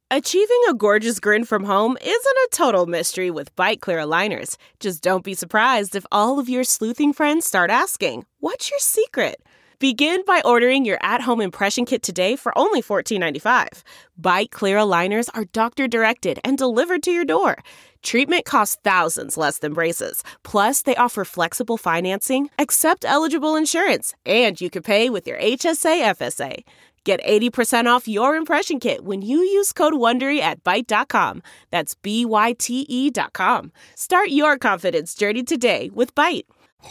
Achieving a gorgeous grin from home isn't a total mystery with Byte Clear aligners. Just don't be surprised if all of your sleuthing friends start asking, "What's your secret?" Begin by ordering your at-home impression kit today for only $14.95. Byte Clear aligners are doctor-directed and delivered to your door. Treatment costs thousands less than braces. Plus, they offer flexible financing, accept eligible insurance, and you can pay with your HSA FSA. Get 80% off your impression kit when you use code WONDERY at Byte.com. That's BYTE.com. Start your confidence journey today with Byte.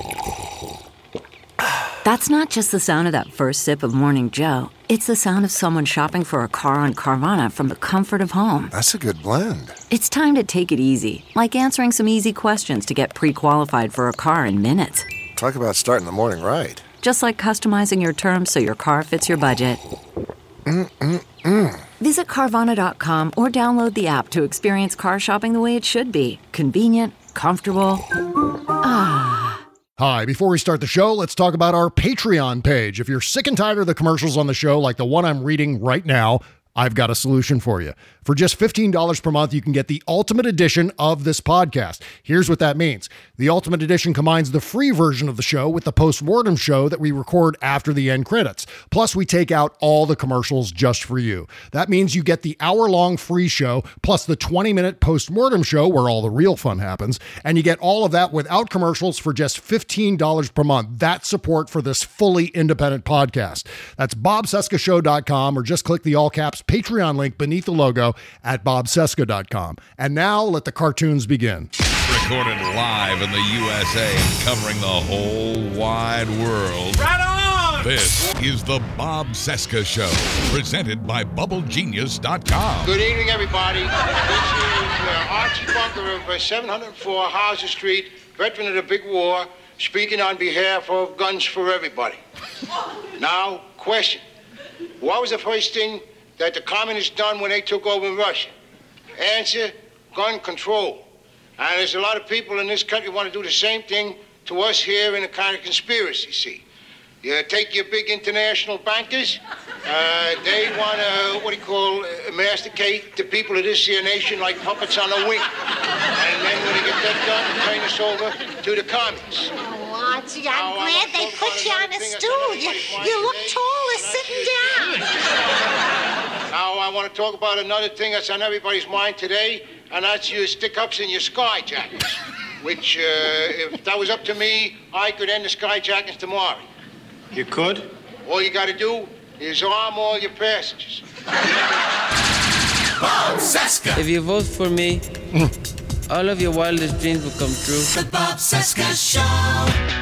That's not just the sound of that first sip of Morning Joe. It's the sound of someone shopping for a car on Carvana from the comfort of home. That's a good blend. It's time to take it easy, like answering some easy questions to get pre-qualified for a car in minutes. Talk about starting the morning right. Just like customizing your terms so your car fits your budget. Visit Carvana.com or download the app to experience car shopping the way it should be. Convenient, comfortable. Hi, before we start the show, let's talk about our Patreon page. If you're sick and tired of the commercials on the show, like the one I'm reading right now, I've got a solution for you. For just $15 per month, you can get the Ultimate Edition of this podcast. Here's what that means. The Ultimate Edition combines the free version of the show with the post-mortem show that we record after the end credits. Plus, we take out all the commercials just for you. That means you get the hour-long free show, plus the 20-minute post-mortem show where all the real fun happens, and you get all of that without commercials for just $15 per month. That's support for this fully independent podcast. That's BobCescashow.com, or just click the all-caps Patreon link beneath the logo at bobcesca.com. And now let the cartoons begin. Recorded live in the USA and covering the whole wide world. Right on! This is the Bob Cesca Show, presented by BubbleGenius.com. Good evening, everybody. This is Archie Bunker of 704 Hauser Street, veteran of the big war, speaking on behalf of Guns for Everybody. Now, question. What was the first thing that the communists done when they took over Russia? Answer, gun control. And there's a lot of people in this country who want to do the same thing to us here in a kind of conspiracy, see. You take your big international bankers, they want to, masticate the people of this here nation like puppets on a wing. And then when they get that done, turn us over to the communists. Oh, Archie, I'm glad they put you on a stool. You look taller sitting down. Now, I want to talk about another thing that's on everybody's mind today, and that's your stick-ups and your skyjackets, which, if that was up to me, I could end the skyjackets tomorrow. You could? All you got to do is arm all your passengers. Bob Cesca! If you vote for me, all of your wildest dreams will come true. The Bob Cesca Show.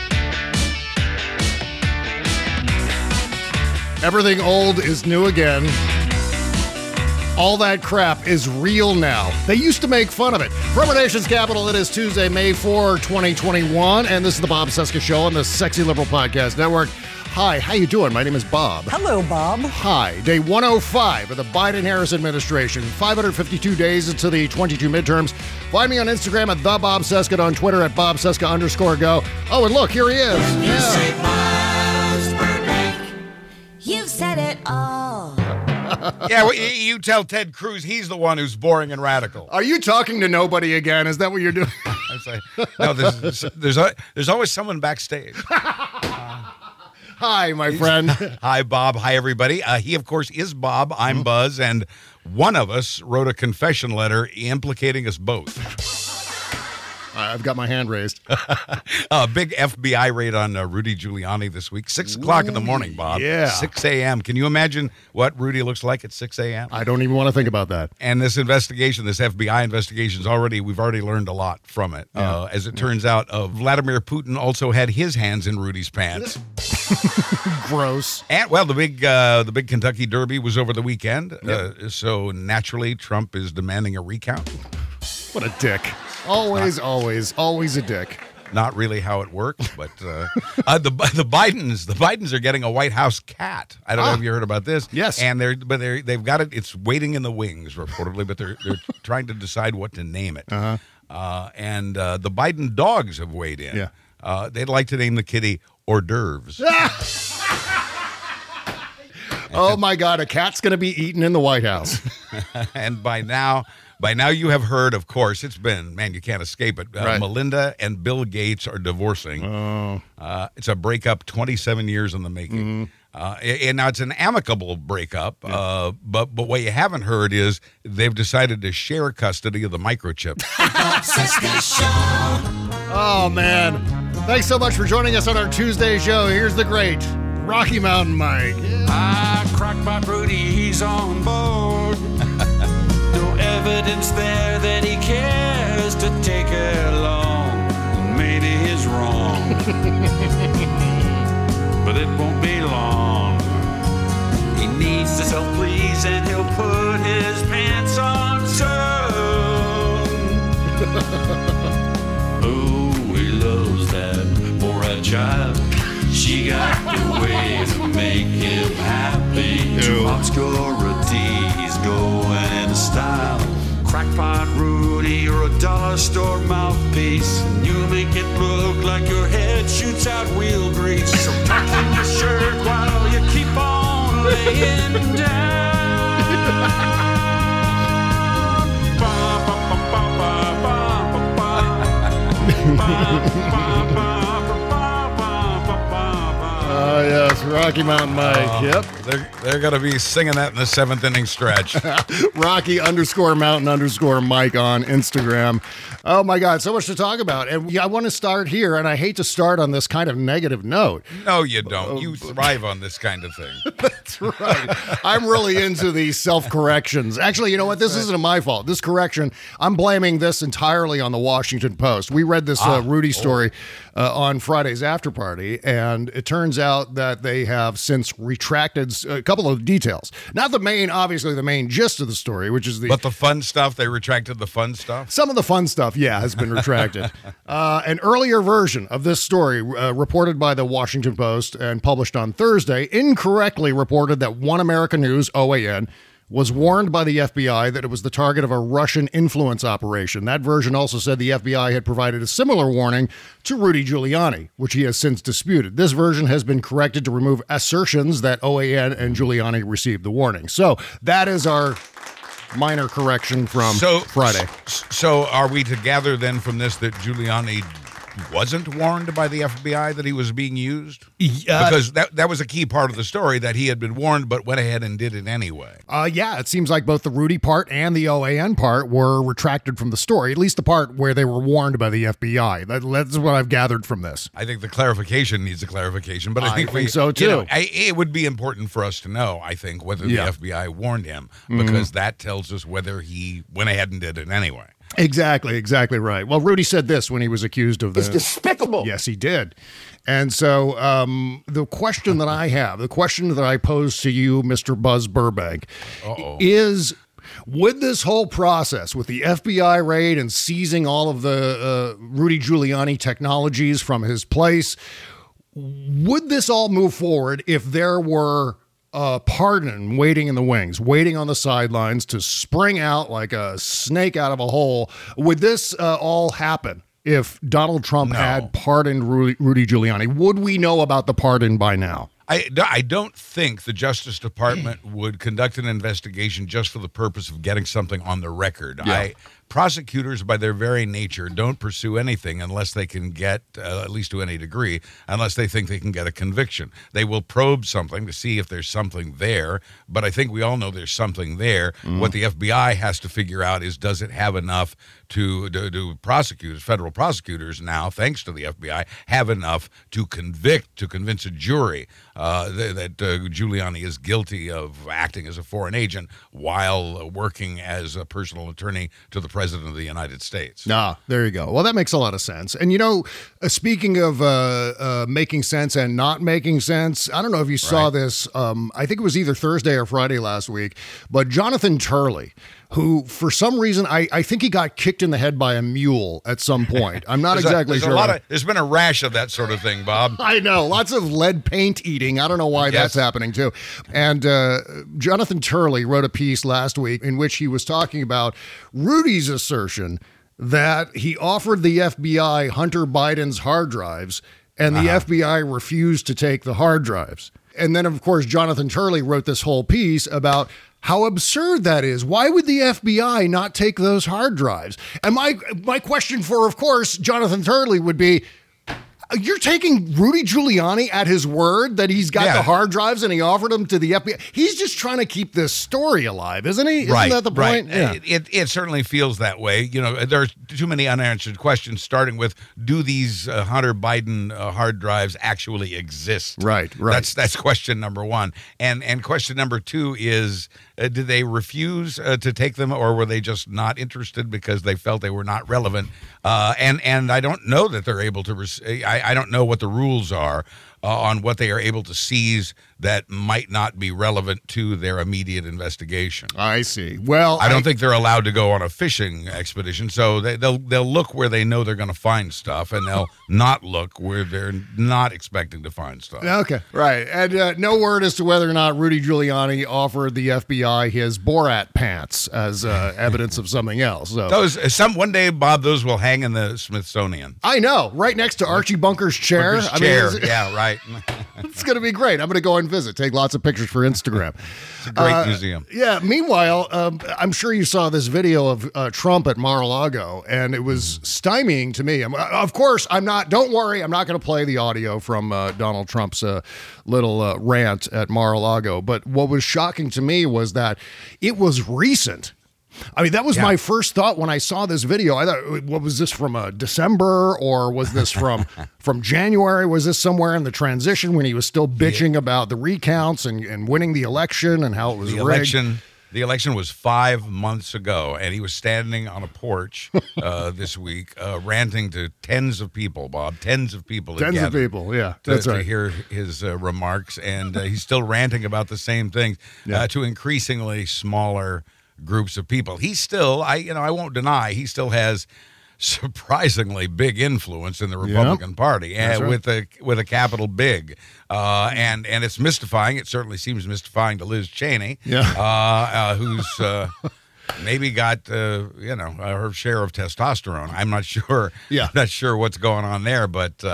Everything old is new again. All that crap is real now. They used to make fun of it. From our nation's capital, it is Tuesday, May 4, 2021, and this is the Bob Cesca Show on the Sexy Liberal Podcast Network. Hi, how you doing? My name is Bob. Hello, Bob. Hi. Day 105 of the Biden-Harris administration. 552 days into the 22 midterms. Find me on Instagram at TheBobCesca, on Twitter at BobCesca_go. Oh, and look, here he is. You say Bob's Burbank. You've said it all. Yeah, well, you tell Ted Cruz he's the one who's boring and radical. Are you talking to nobody again? Is that what you're doing? I say, no, there's always someone backstage. Hi, my friend. Hi, Bob. Hi, everybody. He, of course, is Bob. I'm Buzz, and one of us wrote a confession letter implicating us both. I've got my hand raised. A big FBI raid on Rudy Giuliani this week. 6 o'clock in the morning, Bob. Yeah. 6 a.m. Can you imagine what Rudy looks like at 6 a.m.? I don't even want to think about that. And this investigation, this FBI investigation, we've already learned a lot from it. Yeah. As it turns out, Vladimir Putin also had his hands in Rudy's pants. Gross. And, well, the big Kentucky Derby was over the weekend. Yep. So naturally, Trump is demanding a recount. What a dick. Always a dick. Not really how it works, but the Bidens are getting a White House cat. I don't know if you heard about this. Yes, and they've got it. It's waiting in the wings reportedly, but they're trying to decide what to name it. And the Biden dogs have weighed in. Yeah, they'd like to name the kitty hors d'oeuvres. Oh my God, a cat's going to be eaten in the White House. And by now you have heard, of course, it's been, man, you can't escape it. Right. Melinda and Bill Gates are divorcing. It's a breakup 27 years in the making. And now it's an amicable breakup, but what you haven't heard is they've decided to share custody of the microchip. Oh, man. Thanks so much for joining us on our Tuesday show. Here's the great Rocky Mountain Mike. Crackpot Rudy, he's on board. No evidence there that he cares to take it along. Maybe he's wrong, but it won't be long. He needs to self-please and he'll put his pants on soon. Oh, he loves that poor child. She got the way to make him happy. To obscurity, he's going into style. Crackpot Rudy, you're a dollar store mouthpiece. And you make it look like your head shoots out wheel grease. So tuck in your shirt while you keep on laying down. Ba, ba, ba, ba, ba, ba, ba, ba, ba. Yes, Rocky Mountain Mike. Yep. They're going to be singing that in the 7th inning stretch. Rocky_Mountain_Mike on Instagram. Oh, my God. So much to talk about. And I want to start here, and I hate to start on this kind of negative note. No, you don't. You thrive on this kind of thing. That's right. I'm really into these self-corrections. Actually, you know what? This isn't my fault. This correction, I'm blaming this entirely on the Washington Post. We read this Rudy story on Friday's after party, and it turns out that they have since retracted a couple of details. Not the main, obviously the main gist of the story, which is But the fun stuff, they retracted the fun stuff? Some of the fun stuff, yeah, has been retracted. An earlier version of this story, reported by the Washington Post and published on Thursday, incorrectly reported that One American News, OAN, was warned by the FBI that it was the target of a Russian influence operation. That version also said the FBI had provided a similar warning to Rudy Giuliani, which he has since disputed. This version has been corrected to remove assertions that OAN and Giuliani received the warning. So that is our minor correction from Friday. So are we to gather then from this that Giuliani wasn't warned by the FBI that he was being used? Because that was a key part of the story, that he had been warned but went ahead and did it anyway. Yeah, it seems like both the Rudy part and the OAN part were retracted from the story, at least the part where they were warned by the FBI. That's what I've gathered from this. I think the clarification needs a clarification, but I think so too. It would be important for us to know, I think, whether the FBI warned him, because that tells us whether he went ahead and did it anyway. Exactly right. Well, Rudy said this when he was accused of this. It's despicable. Yes, he did. And so the question that I have, the question that I pose to you, Mr. Buzz Burbank, is, would this whole process with the FBI raid and seizing all of the Rudy Giuliani technologies from his place, would this all move forward if there were pardon waiting in the wings, waiting on the sidelines to spring out like a snake out of a hole? Would this all happen if Donald Trump had pardoned Rudy Giuliani? Would we know about the pardon by now? I don't think the Justice Department would conduct an investigation just for the purpose of getting something on the record. Yeah. Prosecutors, by their very nature, don't pursue anything unless they can get, at least to any degree, unless they think they can get a conviction. They will probe something to see if there's something there, but I think we all know there's something there. What the FBI has to figure out is, does it have enough to prosecutors, federal prosecutors now, thanks to the FBI, have enough to convince a jury that Giuliani is guilty of acting as a foreign agent while working as a personal attorney to the President of the United States. There you go. Well, that makes a lot of sense. And, speaking of making sense and not making sense, I don't know if you saw this. I think it was either Thursday or Friday last week, but Jonathan Turley, who, for some reason, I think he got kicked in the head by a mule at some point. I'm not exactly sure. There's been a rash of that sort of thing, Bob. I know. Lots of lead paint eating. I don't know why that's happening, too. And Jonathan Turley wrote a piece last week in which he was talking about Rudy's assertion that he offered the FBI Hunter Biden's hard drives, and the FBI refused to take the hard drives. And then, of course, Jonathan Turley wrote this whole piece about how absurd that is. Why would the FBI not take those hard drives? And my question for, of course, Jonathan Turley would be, you're taking Rudy Giuliani at his word that he's got the hard drives and he offered them to the FBI. He's just trying to keep this story alive, isn't he? Isn't that the point? Right. Yeah. It certainly feels that way. You know, there's too many unanswered questions, starting with, do these Hunter Biden hard drives actually exist? Right. That's question number one. And question number two is, did they refuse to take them, or were they just not interested because they felt they were not relevant? And I don't know that they're able to. I don't know what the rules are on what they are able to seize that might not be relevant to their immediate investigation. I see. Well, I don't think they're allowed to go on a fishing expedition, so they'll look where they know they're going to find stuff, and they'll not look where they're not expecting to find stuff. Okay, right. And no word as to whether or not Rudy Giuliani offered the FBI his Borat pants as evidence of something else. So one day, Bob, those will hang in the Smithsonian. I know, right next to Archie Bunker's chair. Yeah, right. It's going to be great. I'm going to go and visit, take lots of pictures for Instagram. It's a great museum. Yeah. Meanwhile, I'm sure you saw this video of Trump at Mar-a-Lago, and it was stymieing to me. Of course, don't worry, I'm not going to play the audio from Donald Trump's little rant at Mar-a-Lago. But what was shocking to me was that it was recent. I mean, that was my first thought when I saw this video. I thought, what was this from December, or was this from January? Was this somewhere in the transition when he was still bitching about the recounts and winning the election and how it was rigged? The election was 5 months ago, and he was standing on a porch this week ranting to tens of people, Bob. Tens of people. Tens of people, yeah. That's right. To hear his remarks, and he's still ranting about the same things to increasingly smaller groups of people. He still, I won't deny, he still has surprisingly big influence in the Republican Party, and with a capital big, and it's mystifying. It certainly seems mystifying to Liz Cheney, who's maybe got her share of testosterone. I'm not sure. Yeah, not sure what's going on there, but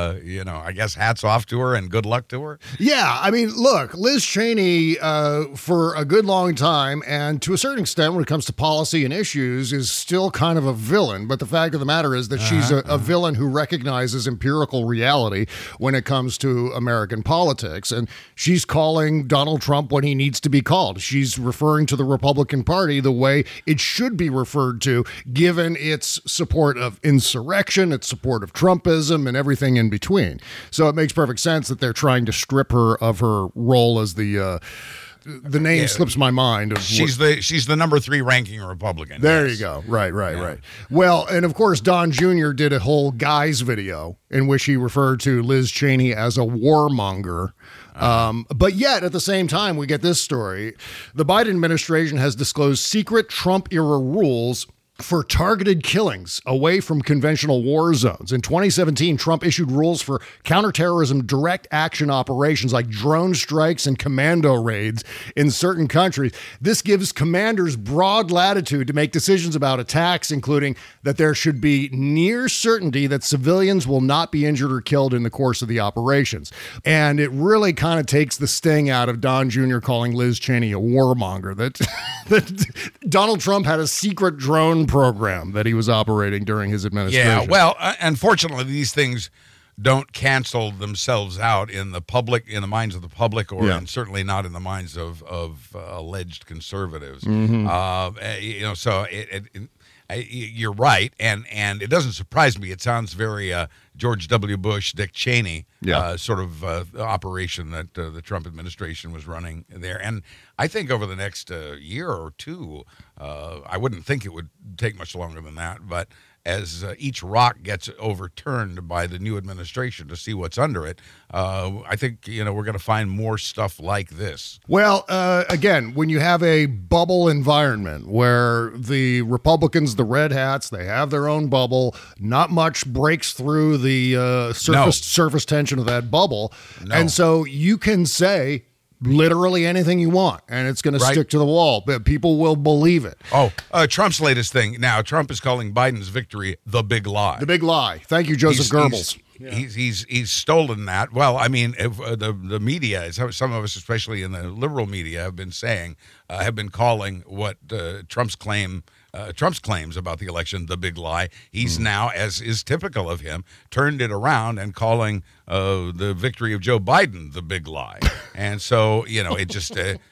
I guess hats off to her and good luck to her. Yeah, I mean, look, Liz Cheney for a good long time, and to a certain extent, when it comes to policy and issues, is still kind of a villain. But the fact of the matter is that she's a villain who recognizes empirical reality when it comes to American politics, and she's calling Donald Trump when he needs to be called. She's referring to the Republican Party the way it should be referred to, given its support of insurrection, its support of Trumpism, and everything in between. So it makes perfect sense that they're trying to strip her of her role as the name slips my mind. She's the number 3 ranking Republican. There you go. Right. Well, and of course, Don Jr. did a whole guys video in which he referred to Liz Cheney as a warmonger. But yet, at the same time, we get this story. The Biden administration has disclosed secret Trump-era rules for targeted killings away from conventional war zones. In 2017, Trump issued rules for counterterrorism direct action operations like drone strikes and commando raids in certain countries. This gives commanders broad latitude to make decisions about attacks, including that there should be near certainty that civilians will not be injured or killed in the course of the operations. And it really kind of takes the sting out of Don Jr. calling Liz Cheney a warmonger, that Donald Trump had a secret drone program that he was operating during his administration. Yeah, well, unfortunately, these things don't cancel themselves out in the public, in the minds of the public, or and certainly not in the minds of alleged conservatives. Mm-hmm. So you're right, and it doesn't surprise me. It sounds very George W. Bush, Dick Cheney sort of operation that the Trump administration was running there. And I think over the next year or two, I wouldn't think it would take much longer than that, but as each rock gets overturned by the new administration to see what's under it, I think, we're going to find more stuff like this. Well, again, when you have a bubble environment where the Republicans, the red hats, they have their own bubble, not much breaks through the surface tension of that bubble. No. And so you can say literally anything you want, and it's going to stick to the wall, but people will believe it. Trump's latest thing now, Trump is calling Biden's victory the big lie. The big lie. Thank you, Joseph Goebbels. He's stolen that. Well, I mean, if, the media, some of us, especially in the liberal media, have been saying, have been calling what Trump's claims about the election the big lie. He's now, as is typical of him, turned it around and calling the victory of Joe Biden the big lie. And so, it just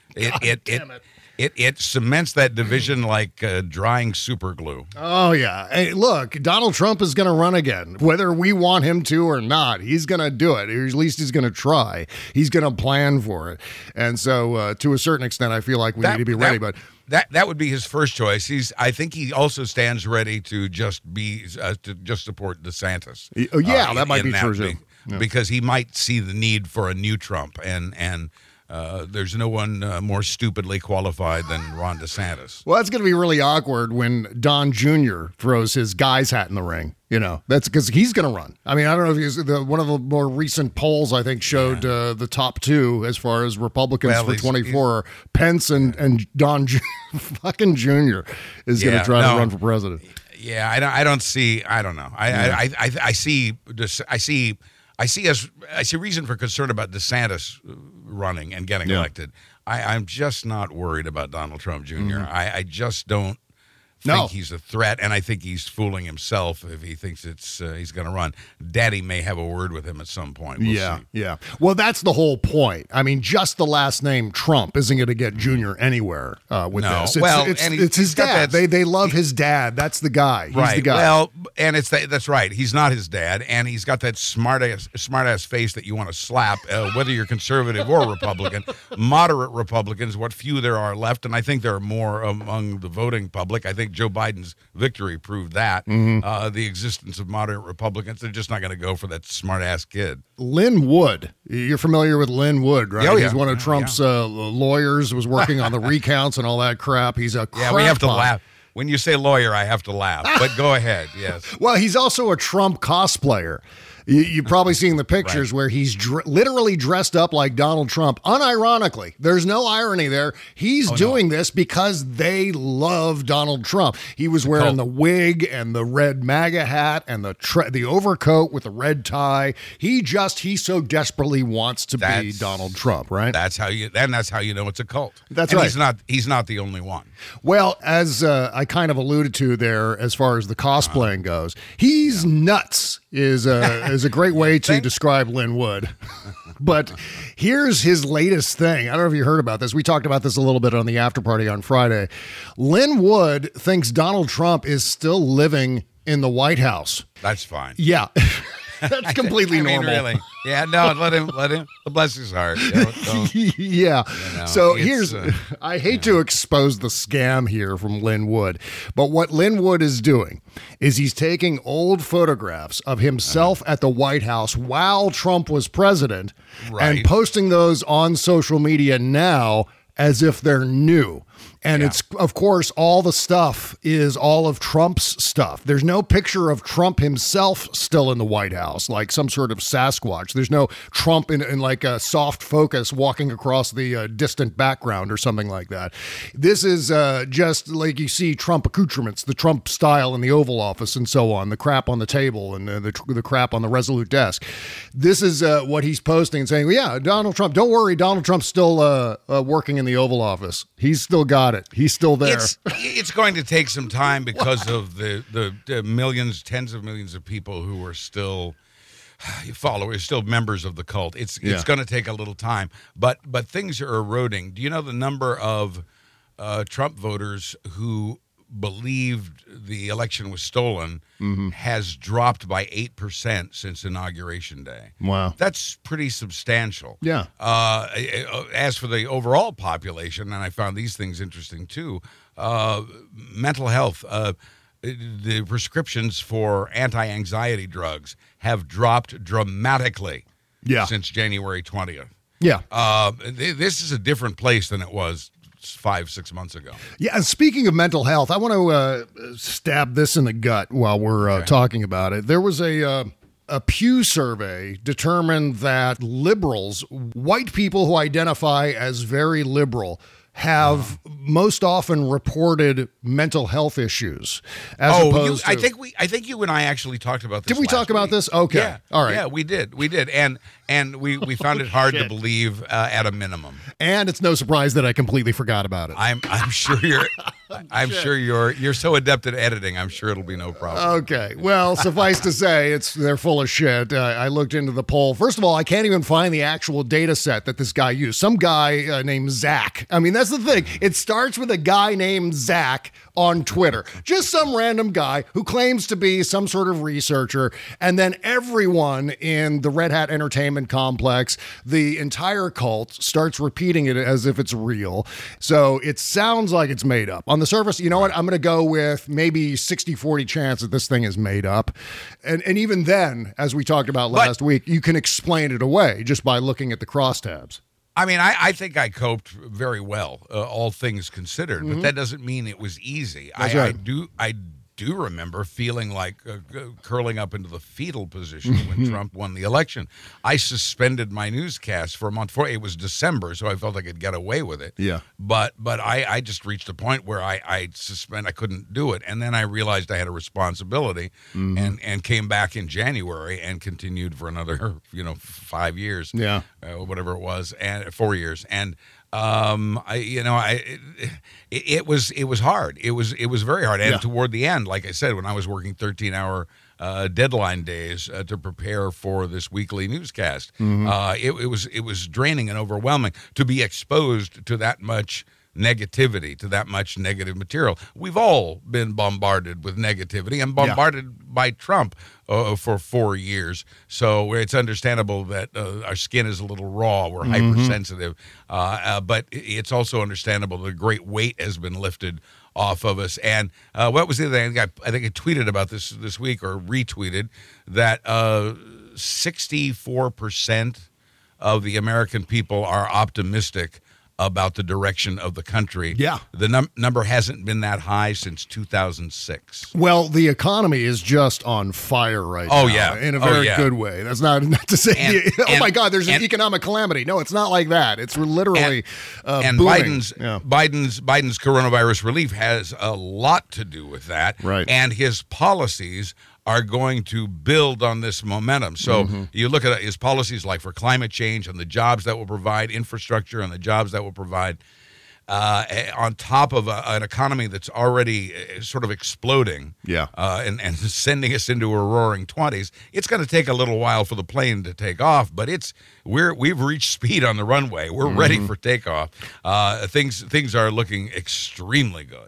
it cements that division like drying super glue. Oh, yeah. Hey, look, Donald Trump is going to run again. Whether we want him to or not, he's going to do it. Or at least he's going to try. He's going to plan for it. And so, to a certain extent, I feel like we need to be ready. But that would be his first choice. I think he also stands ready to just support DeSantis. That might be true too. Because he might see the need for a new Trump, and there's no one more stupidly qualified than Ron DeSantis. Well, that's going to be really awkward when Don Jr. throws his guy's hat in the ring. That's because he's going to run. I mean, I don't know if he's one of the more recent polls, I think, showed the top two as far as Republicans for 24. Pence and Don fucking Jr. is going to try to run for president. Yeah, I don't see. I don't know. I see reason for concern about DeSantis running and getting elected. I'm just not worried about Donald Trump Jr. I just don't think he's a threat, and I think he's fooling himself if he thinks he's going to run. Daddy may have a word with him at some point. We'll see. Yeah. Well, that's the whole point. I mean, just the last name Trump isn't going to get Jr. anywhere with this. It's his dad. They love his dad. That's the guy. He's the guy. Well, and that's right. He's not his dad, and he's got that smart ass face that you want to slap, whether you're conservative or Republican. Moderate Republicans, what few there are left, and I think there are more among the voting public. I think Joe Biden's victory proved that. The existence of moderate Republicans, they're just not going to go for that smart-ass kid. Lynn Wood. You're familiar with Lynn Wood, right? Oh, yeah. He's one of Trump's lawyers, was working on the recounts and all that crap. He's a we have to laugh. When you say lawyer, I have to laugh. But go ahead, yes. Well, he's also a Trump cosplayer. You've probably seen the pictures where he's literally dressed up like Donald Trump. Unironically, there's no irony there. He's doing this because they love Donald Trump. He was wearing the wig and the red MAGA hat and the overcoat with the red tie. He so desperately wants to be Donald Trump, right? That's how you know it's a cult. That's right. He's not the only one. Well, as I kind of alluded to there, as far as the cosplaying goes, he's nuts. Is a great way to describe Lynn Wood. But here's his latest thing. I don't know if you heard about this. We talked about this a little bit on the after party on Friday. Lynn Wood thinks Donald Trump is still living in the White House. That's fine. Yeah. That's completely normal. Really. Yeah, no, let him, bless his heart. Yeah. So I hate to expose the scam here from Lynn Wood, but what Lynn Wood is doing is he's taking old photographs of himself at the White House while Trump was president and posting those on social media now as if they're new. And it's, of course, all the stuff is all of Trump's stuff. There's no picture of Trump himself still in the White House, like some sort of Sasquatch. There's no Trump in like a soft focus walking across the distant background or something like that. This is just like you see Trump accoutrements, the Trump style in the Oval Office and so on, the crap on the table and the crap on the Resolute desk. This is what he's posting and saying, yeah, Donald Trump, don't worry, Donald Trump's still working in the Oval Office. He's still got it. He's still there. It's going to take some time because of the millions, tens of millions of people who are still followers, still members of the cult. It's going to take a little time, but things are eroding. Do you know the number of Trump voters who believed the election was stolen has dropped by 8% since Inauguration Day? Wow. That's pretty substantial. Yeah. As for the overall population, and I found these things interesting too, mental health, the prescriptions for anti-anxiety drugs have dropped dramatically since January 20th. Yeah. This is a different place than it was 5-6 months ago. Yeah, and speaking of mental health, I want to stab this in the gut while we're talking about it. There was a Pew survey determined that liberals, white people who identify as very liberal, have most often reported mental health issues. As opposed to, I think you and I actually talked about this. Did we talk about this? Okay. Yeah. All right. Yeah, we did. And we found it hard to believe at a minimum. And it's no surprise that I completely forgot about it. I'm sure you're so adept at editing. I'm sure it'll be no problem. Okay. Well, suffice to say, they're full of shit. I looked into the poll. First of all, I can't even find the actual data set that this guy used. Some guy named Zach. I mean, that's the thing. It starts with a guy named Zach on Twitter. Just some random guy who claims to be some sort of researcher. And then everyone in the Red Hat Entertainment complex, the entire cult, starts repeating it as if it's real. So it sounds like it's made up. On the surface, you know what? I'm going to go with maybe 60-40 chance that this thing is made up. And even then, as we talked about last week, you can explain it away just by looking at the crosstabs. I mean, I think I coped very well, all things considered, but that doesn't mean it was easy. I do remember feeling like curling up into the fetal position when Trump won the election. I suspended my newscast for a month. It was December, so I felt I could get away with it. Yeah. But I just reached a point where I couldn't do it. And then I realized I had a responsibility and came back in January and continued for another, 5 years. Yeah. Whatever it was, and 4 years. And it was hard. It was very hard. And toward the end, like I said, when I was working 13-hour deadline days to prepare for this weekly newscast, it was draining and overwhelming to be exposed to that much negativity, to that much negative material. We've all been bombarded with negativity and bombarded by Trump for 4 years. So it's understandable that our skin is a little raw. We're hypersensitive. But it's also understandable that a great weight has been lifted off of us. And what was the other thing? I think I tweeted about this week, or retweeted, that 64% of the American people are optimistic about the direction of the country. Yeah. The number hasn't been that high since 2006. Well, the economy is just on fire right now. Oh, yeah. In a very good way. That's not to say, my God, there's an economic calamity. No, it's not like that. It's literally and booming. Biden's coronavirus relief has a lot to do with that. Right. And his policies are going to build on this momentum. So you look at his policies like for climate change and the jobs that will provide, infrastructure and the jobs that will provide, on top of an economy that's already sort of exploding, and sending us into a roaring 20s. It's going to take a little while for the plane to take off, but we've reached speed on the runway. We're ready for takeoff. Things are looking extremely good.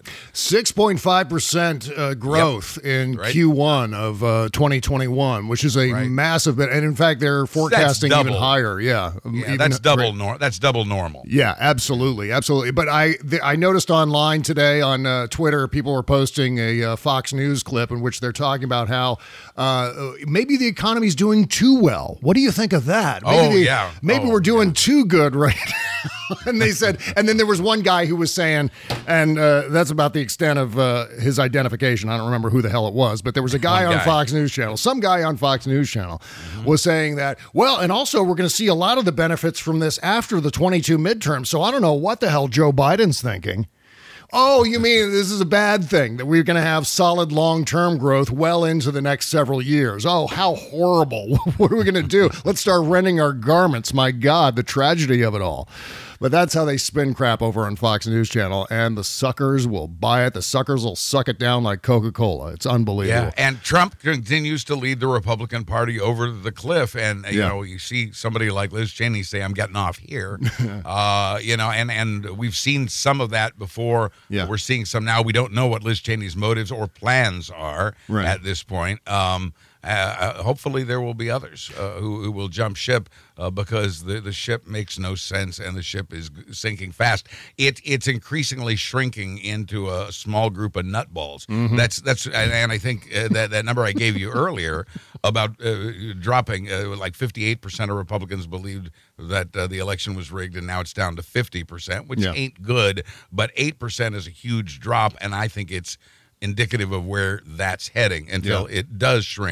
6.5% growth in Q1 of 2021, which is a massive bit. And in fact, they're forecasting even higher. That's double normal. Yeah, absolutely. But I noticed online today on Twitter, people were posting a Fox News clip in which they're talking about how maybe the economy's doing too well. What do you think of that? Maybe we're doing too good right now. And they said, and then there was one guy who was saying, and that's about the extent of his identification. I don't remember who the hell it was, but there was a guy on Fox News Channel. Some guy on Fox News Channel was saying that, well, and also we're going to see a lot of the benefits from this after the 22 midterms. So I don't know what the hell Joe Biden's thinking. Oh, you mean this is a bad thing, that we're going to have solid long-term growth well into the next several years? Oh, how horrible. What are we going to do? Let's start renting our garments. My God, the tragedy of it all. But that's how they spin crap over on Fox News Channel, and the suckers will buy it. The suckers will suck it down like Coca-Cola. It's unbelievable. Yeah, and Trump continues to lead the Republican Party over the cliff. And, you see somebody like Liz Cheney say, I'm getting off here. And we've seen some of that before. Yeah. We're seeing some now. We don't know what Liz Cheney's motives or plans are at this point. Hopefully there will be others who will jump ship because the ship makes no sense and the ship is sinking fast. It's increasingly shrinking into a small group of nutballs. That's and I think that number I gave you earlier about dropping, like 58% of Republicans believed that the election was rigged, and now it's down to 50%, which ain't good. But 8% is a huge drop, and I think it's indicative of where that's heading until it does shrink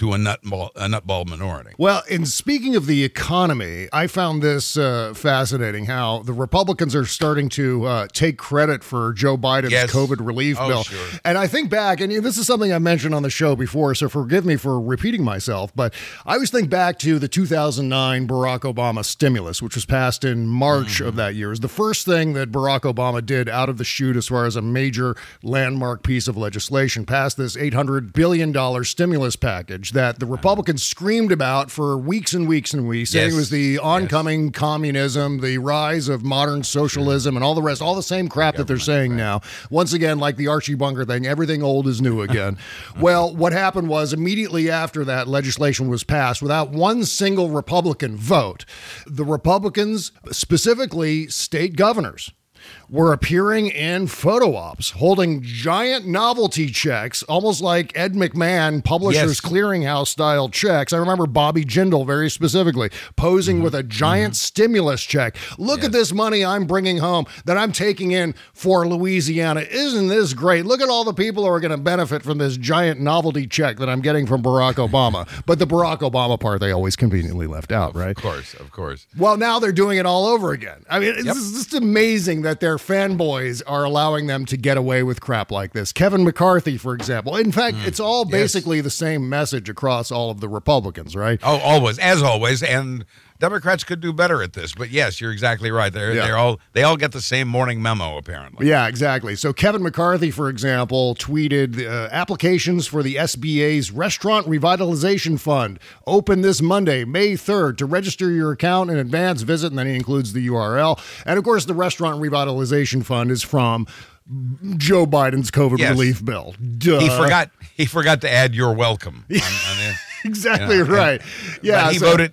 to a nutball minority. Well, and speaking of the economy, I found this fascinating, how the Republicans are starting to take credit for Joe Biden's COVID relief bill. Sure. And I think back, and this is something I mentioned on the show before, so forgive me for repeating myself, but I always think back to the 2009 Barack Obama stimulus, which was passed in March of that year. It was the first thing that Barack Obama did out of the chute as far as a major landmark piece of legislation, passed this $800 billion stimulus package that the Republicans screamed about for weeks and weeks and weeks, saying it was the oncoming communism, the rise of modern socialism, and all the rest, all the same crap that they're saying now. Once again, like the Archie Bunker thing, everything old is new again. Well, what happened was immediately after that legislation was passed, without one single Republican vote, the Republicans, specifically state governors, were appearing in photo ops, holding giant novelty checks, almost like Ed McMahon, Publishers Clearinghouse style checks. I remember Bobby Jindal very specifically posing with a giant stimulus check. Look at this money I'm bringing home that I'm taking in for Louisiana. Isn't this great? Look at all the people who are going to benefit from this giant novelty check that I'm getting from Barack Obama. But the Barack Obama part, they always conveniently left out, right? Of course. Well, now they're doing it all over again. I mean, it's just amazing that their fanboys are allowing them to get away with crap like this. Kevin McCarthy, for example. In fact, it's all basically the same message across all of the Republicans, right? Oh, always, as always, and Democrats could do better at this. But yes, you're exactly right. They all get the same morning memo, apparently. Yeah, exactly. So Kevin McCarthy, for example, tweeted applications for the SBA's Restaurant Revitalization Fund open this Monday, May 3rd. To register your account in advance, visit, and then he includes the URL. And of course, the Restaurant Revitalization Fund is from Joe Biden's COVID relief bill. Duh. He forgot to add "you're welcome." on Exactly right. Yeah,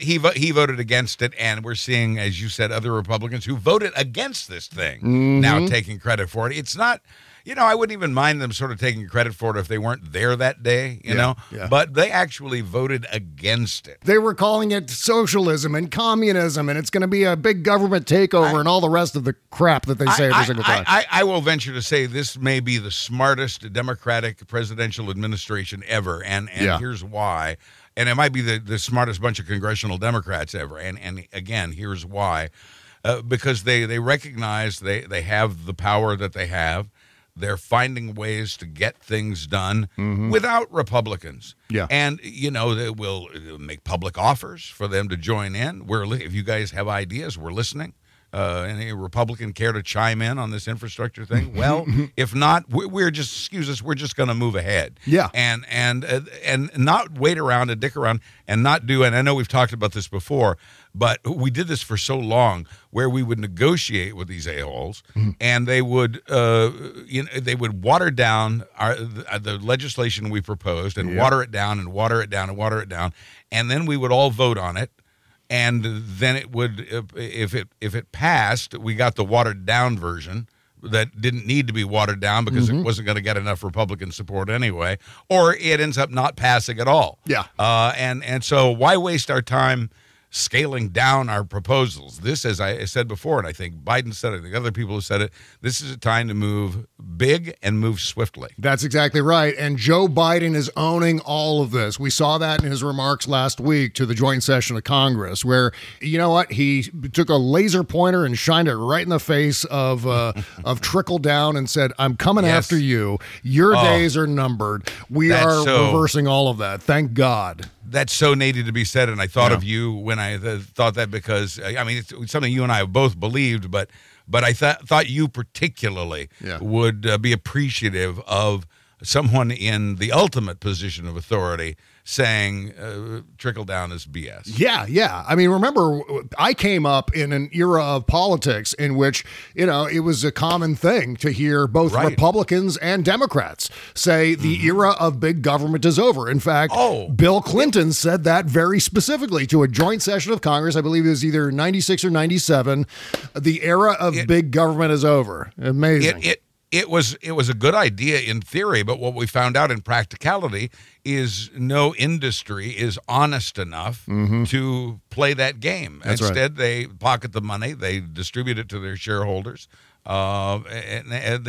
he voted against it, and we're seeing, as you said, other Republicans who voted against this thing now taking credit for it. It's not, I wouldn't even mind them sort of taking credit for it if they weren't there that day, you know. But they actually voted against it. They were calling it socialism and communism, and it's going to be a big government takeover and all the rest of the crap that they say every single time. I will venture to say this may be the smartest Democratic presidential administration ever, and here's why. And it might be the smartest bunch of congressional Democrats ever. And again, here's why. Because they recognize they have the power that they have. They're finding ways to get things done without Republicans. Yeah. And, they will make public offers for them to join in. If you guys have ideas, we're listening. Any Republican care to chime in on this infrastructure thing? Well, if not, we're just going to move ahead. Yeah, and not wait around and dick around and not do. And I know we've talked about this before, but we did this for so long, where we would negotiate with these a-holes, and they would, they would water down the legislation we proposed, and water it down and water it down and water it down, and then we would all vote on it. And then it would, if it passed, we got the watered down version that didn't need to be watered down because it wasn't going to get enough Republican support anyway, or it ends up not passing at all. Yeah. And so why waste our time scaling down our proposals? This, as I said before, and I think Biden said it, I think other people have said it, this is a time to move big and move swiftly. That's exactly right. And Joe Biden is owning all of this. We saw that in his remarks last week to the joint session of Congress, where, you know what, he took a laser pointer and shined it right in the face of trickle down and said, I'm coming after you. Your days are numbered. We are reversing all of that. Thank God. That's so needed to be said, and I thought of you when I thought that because, I mean, it's something you and I have both believed, but I thought you particularly would be appreciative of someone in the ultimate position of authority saying trickle down is BS. Yeah. I mean, remember, I came up in an era of politics in which, it was a common thing to hear both Republicans and Democrats say the era of big government is over. In fact, Bill Clinton said that very specifically to a joint session of Congress. I believe it was either 96 or 97. The era of big government is over. Amazing. It was a good idea in theory, but what we found out in practicality is no industry is honest enough to play that game. That's Instead, they pocket the money, they distribute it to their shareholders, and they don't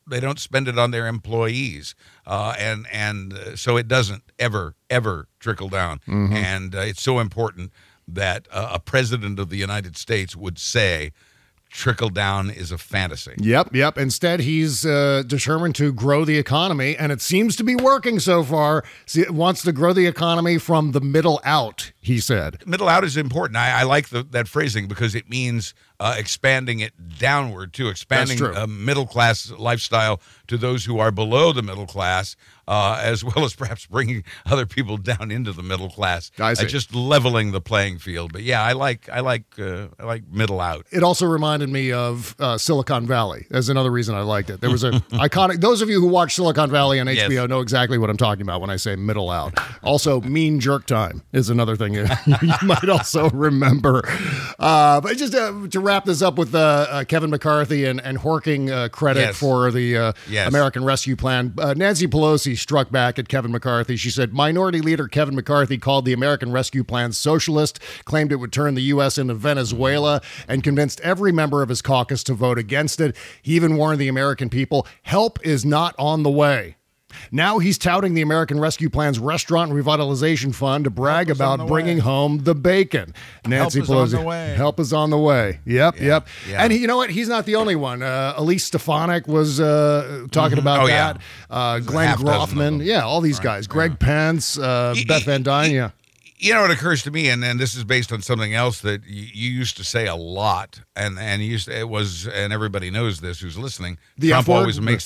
spend it on their employees, and so it doesn't ever trickle down. And it's so important that a president of the United States would say, trickle down is a fantasy. Yep. Instead, he's determined to grow the economy, and it seems to be working so far. He wants to grow the economy from the middle out, he said. Middle out is important. I like that phrasing because it means expanding it downward, too, expanding a middle-class lifestyle to those who are below the middle class, as well as perhaps bringing other people down into the middle class. I see. Just leveling the playing field. But yeah, I like middle out. It also reminded me of Silicon Valley. That's another reason I liked it. There was a iconic. Those of you who watch Silicon Valley on HBO know exactly what I'm talking about when I say middle out. Also, Mean Jerk Time is another thing you might also remember. But just to wrap this up with Kevin McCarthy and Horking credit for the American Rescue Plan. Nancy Pelosi struck back at Kevin McCarthy. She said, Minority Leader Kevin McCarthy called the American Rescue Plan socialist, claimed it would turn the U.S. into Venezuela, and convinced every member of his caucus to vote against it. He even warned the American people, help is not on the way. Now he's touting the American Rescue Plan's Restaurant and Revitalization Fund to brag about bringing home the bacon. Nancy Pelosi, help is on the way. Yep. And you know what? He's not the only one. Elise Stefanik was talking about that. Glenn Grothman. All these guys. Greg Pence, Beth Van Dyne. You know, it occurs to me, and this is based on something else that you used to say a lot, and everybody knows this who's listening. The Trump F-word? always makes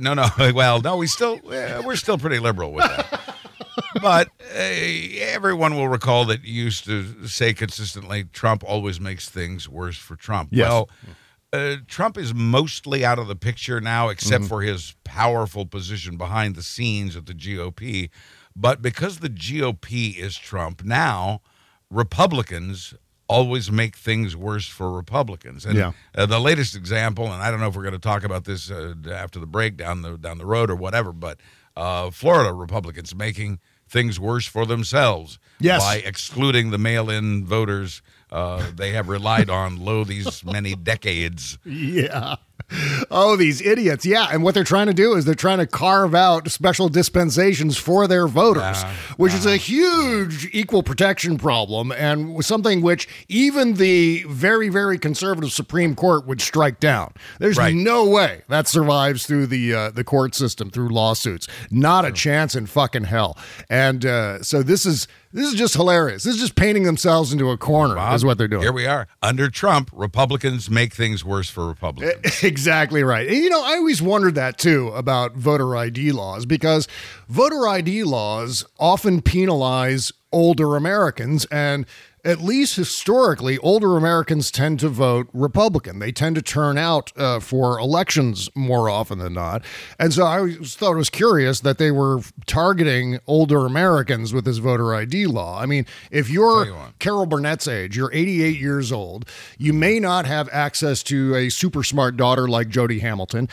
we're still pretty liberal with that. But everyone will recall that you used to say consistently, Trump always makes things worse for Trump. Yes. Well, Trump is mostly out of the picture now, except for his powerful position behind the scenes at the GOP. But because the GOP is Trump, now Republicans always make things worse for Republicans. And the latest example, and I don't know if we're going to talk about this after the break down the road or whatever, but Florida Republicans making things worse for themselves by excluding the mail-in voters they have relied on these many decades. Yeah. Oh, these idiots. Yeah. And what they're trying to do is they're trying to carve out special dispensations for their voters, which is a huge equal protection problem and something which even the very, very conservative Supreme Court would strike down. There's no way that survives through the court system, through lawsuits. Not a chance in fucking hell. And so this is just hilarious. This is just painting themselves into a corner, is what they're doing. Here we are. Under Trump, Republicans make things worse for Republicans. Exactly right. And, I always wondered that, too, about voter ID laws, because voter ID laws often penalize older Americans, and at least historically, older Americans tend to vote Republican. They tend to turn out for elections more often than not. And so I always thought it was curious that they were targeting older Americans with this voter ID law. I mean, if you're Carol Burnett's age, you're 88 years old, you may not have access to a super smart daughter like Jody Hamilton,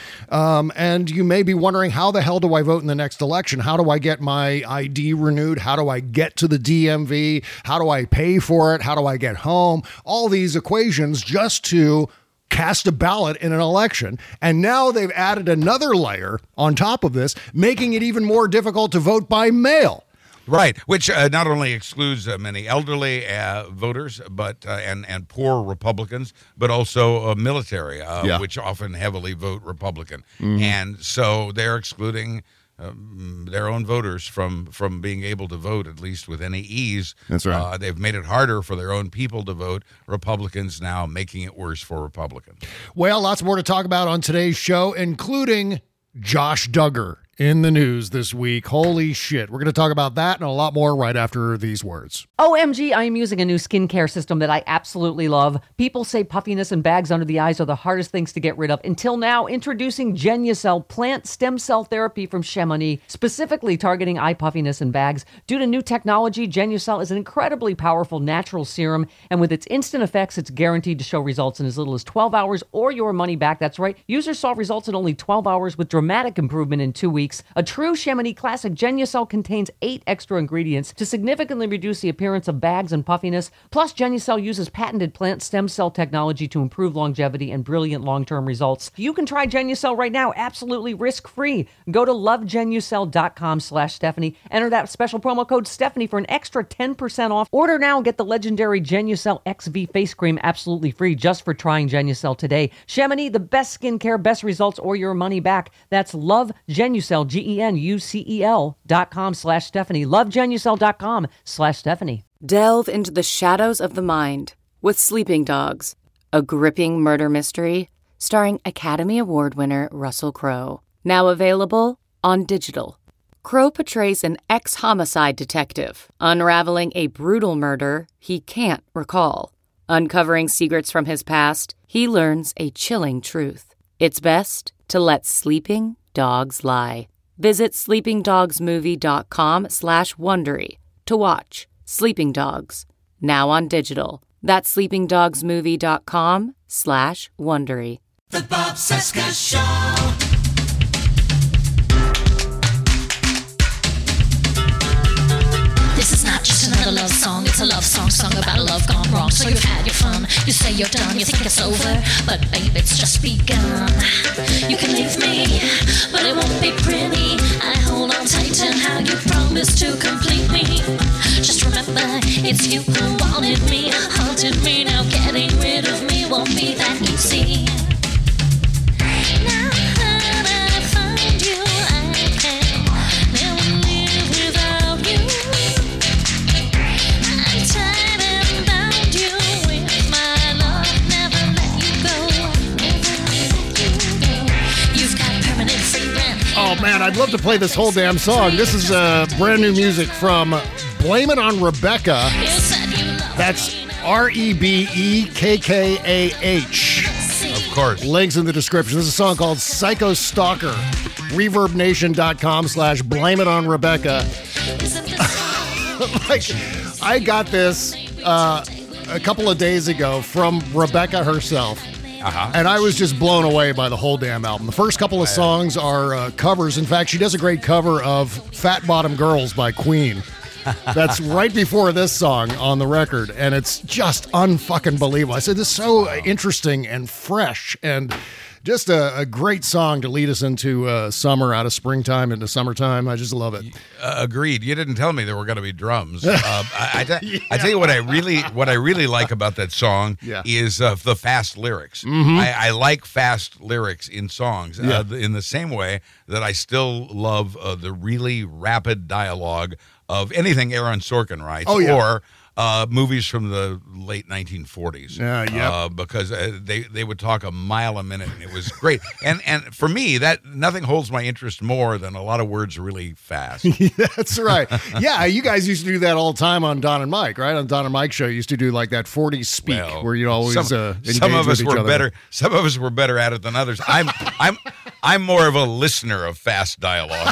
and you may be wondering, how the hell do I vote in the next election? How do I get my ID renewed? How do I get to the DMV? How do I pay for it? How do I get home? All these equations just to cast a ballot in an election. And now they've added another layer on top of this, making it even more difficult to vote by mail. Right, which not only excludes many elderly voters, but and poor Republicans, but also military, which often heavily vote Republican. And so they're excluding their own voters from being able to vote, at least with any ease. That's right. They've made it harder for their own people to vote. Republicans now making it worse for Republicans. Well, lots more to talk about on today's show, including Josh Duggar in the news this week. Holy shit. We're going to talk about that and a lot more right after these words. OMG, I am using a new skincare system that I absolutely love. People say puffiness and bags under the eyes are the hardest things to get rid of. Until now, introducing Genucell plant stem cell therapy from Chamonix, specifically targeting eye puffiness and bags. Due to new technology, Genucell is an incredibly powerful natural serum, and with its instant effects, it's guaranteed to show results in as little as 12 hours or your money back. That's right. Users saw results in only 12 hours with dramatic improvement in 2 weeks. weeks. A true Chamonix classic, Genucel contains 8 extra ingredients to significantly reduce the appearance of bags and puffiness. Plus, Genucel uses patented plant stem cell technology to improve longevity and brilliant long-term results. You can try Genucel right now, absolutely risk-free. Go to lovegenucel.com/Stephanie. Enter that special promo code Stephanie for an extra 10% off. Order now and get the legendary Genucel XV face cream absolutely free just for trying Genucel today. Chamonix, the best skincare, best results, or your money back. That's lovegenucel, GENUCEL.com/Stephanie. Lovegenucel.com/Stephanie. Delve into the shadows of the mind with Sleeping Dogs, a gripping murder mystery starring Academy Award winner Russell Crowe. Now available on digital. Crowe portrays an ex-homicide detective unraveling a brutal murder he can't recall. Uncovering secrets from his past, he learns a chilling truth. It's best to let sleeping dogs lie. Visit sleepingdogsmovie.com/Wondery to watch Sleeping Dogs, now on digital. That's sleepingdogsmovie.com/Wondery. The Bob Cesca Show. This is not just another love song, it's a love song sung about a love gone wrong. So you've had your fun, you say you're done, you think it's over, but babe, it's just begun. You can leave me, but it won't be pretty. I hold on tight and how you promised to complete me. Just remember, it's you who wanted me, haunted me. Now getting rid of me won't be that easy. Now that I found you, I can never live without you. I'm tied and bound you with my love, never let you go, never let you go. You've got permanent free rent. Oh man, I'd love to play this whole damn song. This is brand new music from Blame It on Rebecca. That's REBEKKAH. Of course. Links in the description. This is a song called Psycho Stalker. ReverbNation.com/Blame It on Rebecca. Like, I got this a couple of days ago from Rebecca herself. And I was just blown away by the whole damn album. The first couple of songs are covers. In fact, she does a great cover of Fat Bottom Girls by Queen. That's right before this song on the record, and it's just unfucking believable. I said, this is so interesting and fresh, and just a great song to lead us into summer, out of springtime into summertime. I just love it. Agreed. You didn't tell me there were going to be drums. I tell you what I really like about that song is the fast lyrics. I like fast lyrics in songs in the same way that I still love the really rapid dialogue of anything Aaron Sorkin writes, or movies from the late 1940s. Because they would talk a mile a minute, and it was great. and for me, that nothing holds my interest more than a lot of words really fast. That's right. Yeah, you guys used to do that all the time on Don and Mike, right? On Don and Mike show, you used to do like that 40s speak, where you always some of us were better. Some of us were better at it than others. I'm more of a listener of fast dialogue.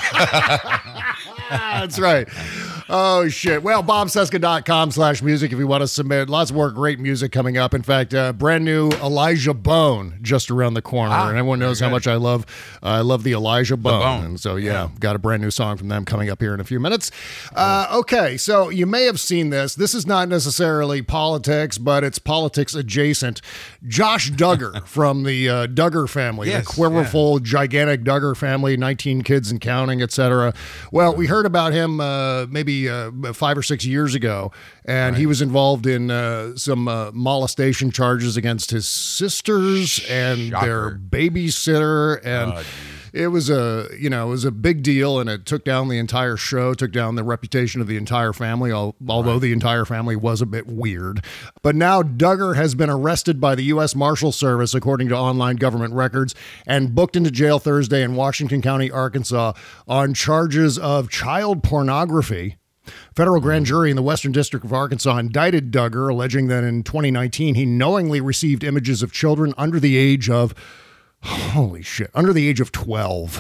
That's right. Oh, shit. Well, BobCesca.com/music if you want to submit. Lots more great music coming up. In fact, brand new Elijah Bone just around the corner. And everyone knows how much I love the Elijah Bone. And so, got a brand new song from them coming up here in a few minutes. Okay, so you may have seen this. This is not necessarily politics, but it's politics adjacent. Josh Duggar from the Duggar family, the quiverful, gigantic Duggar family, 19 kids and counting, etc. Well, we heard about him maybe 5 or 6 years ago, and he was involved in some molestation charges against his sisters and their babysitter, and it was a big deal, and it took down the entire show, took down the reputation of the entire family, although the entire family was a bit weird. But now Duggar has been arrested by the U.S. Marshal Service, according to online government records, and booked into jail Thursday in Washington County, Arkansas, on charges of child pornography. Federal grand jury in the Western District of Arkansas indicted Duggar, alleging that in 2019 he knowingly received images of children under the age of 12.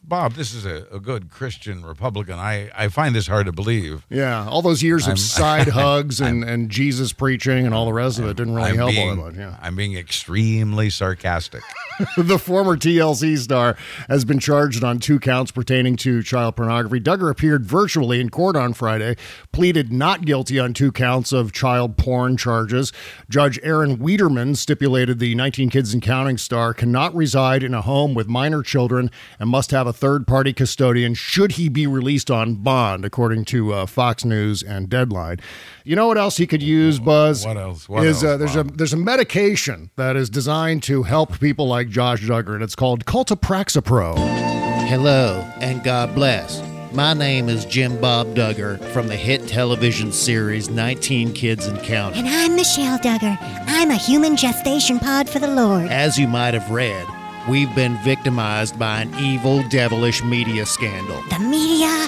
Bob, this is a good Christian Republican. I find this hard to believe. Yeah, all those years of side hugs and Jesus preaching and all the rest of it didn't really help all that much. Yeah. I'm being extremely sarcastic. The former TLC star has been charged on 2 counts pertaining to child pornography. Duggar appeared virtually in court on Friday, pleaded not guilty on 2 counts of child porn charges. Judge Aaron Wiederman stipulated the 19 Kids and Counting star cannot reside in a home with minor children and must have a third-party custodian should he be released on bond, according to Fox News and Deadline. You know what else he could use, Buzz? What else? There's a medication that is designed to help people like Josh Duggar, and it's called Cultopraxipro. Hello, and God bless. My name is Jim Bob Duggar from the hit television series 19 Kids and Counting. And I'm Michelle Duggar. I'm a human gestation pod for the Lord. As you might have read, we've been victimized by an evil, devilish media scandal. The media,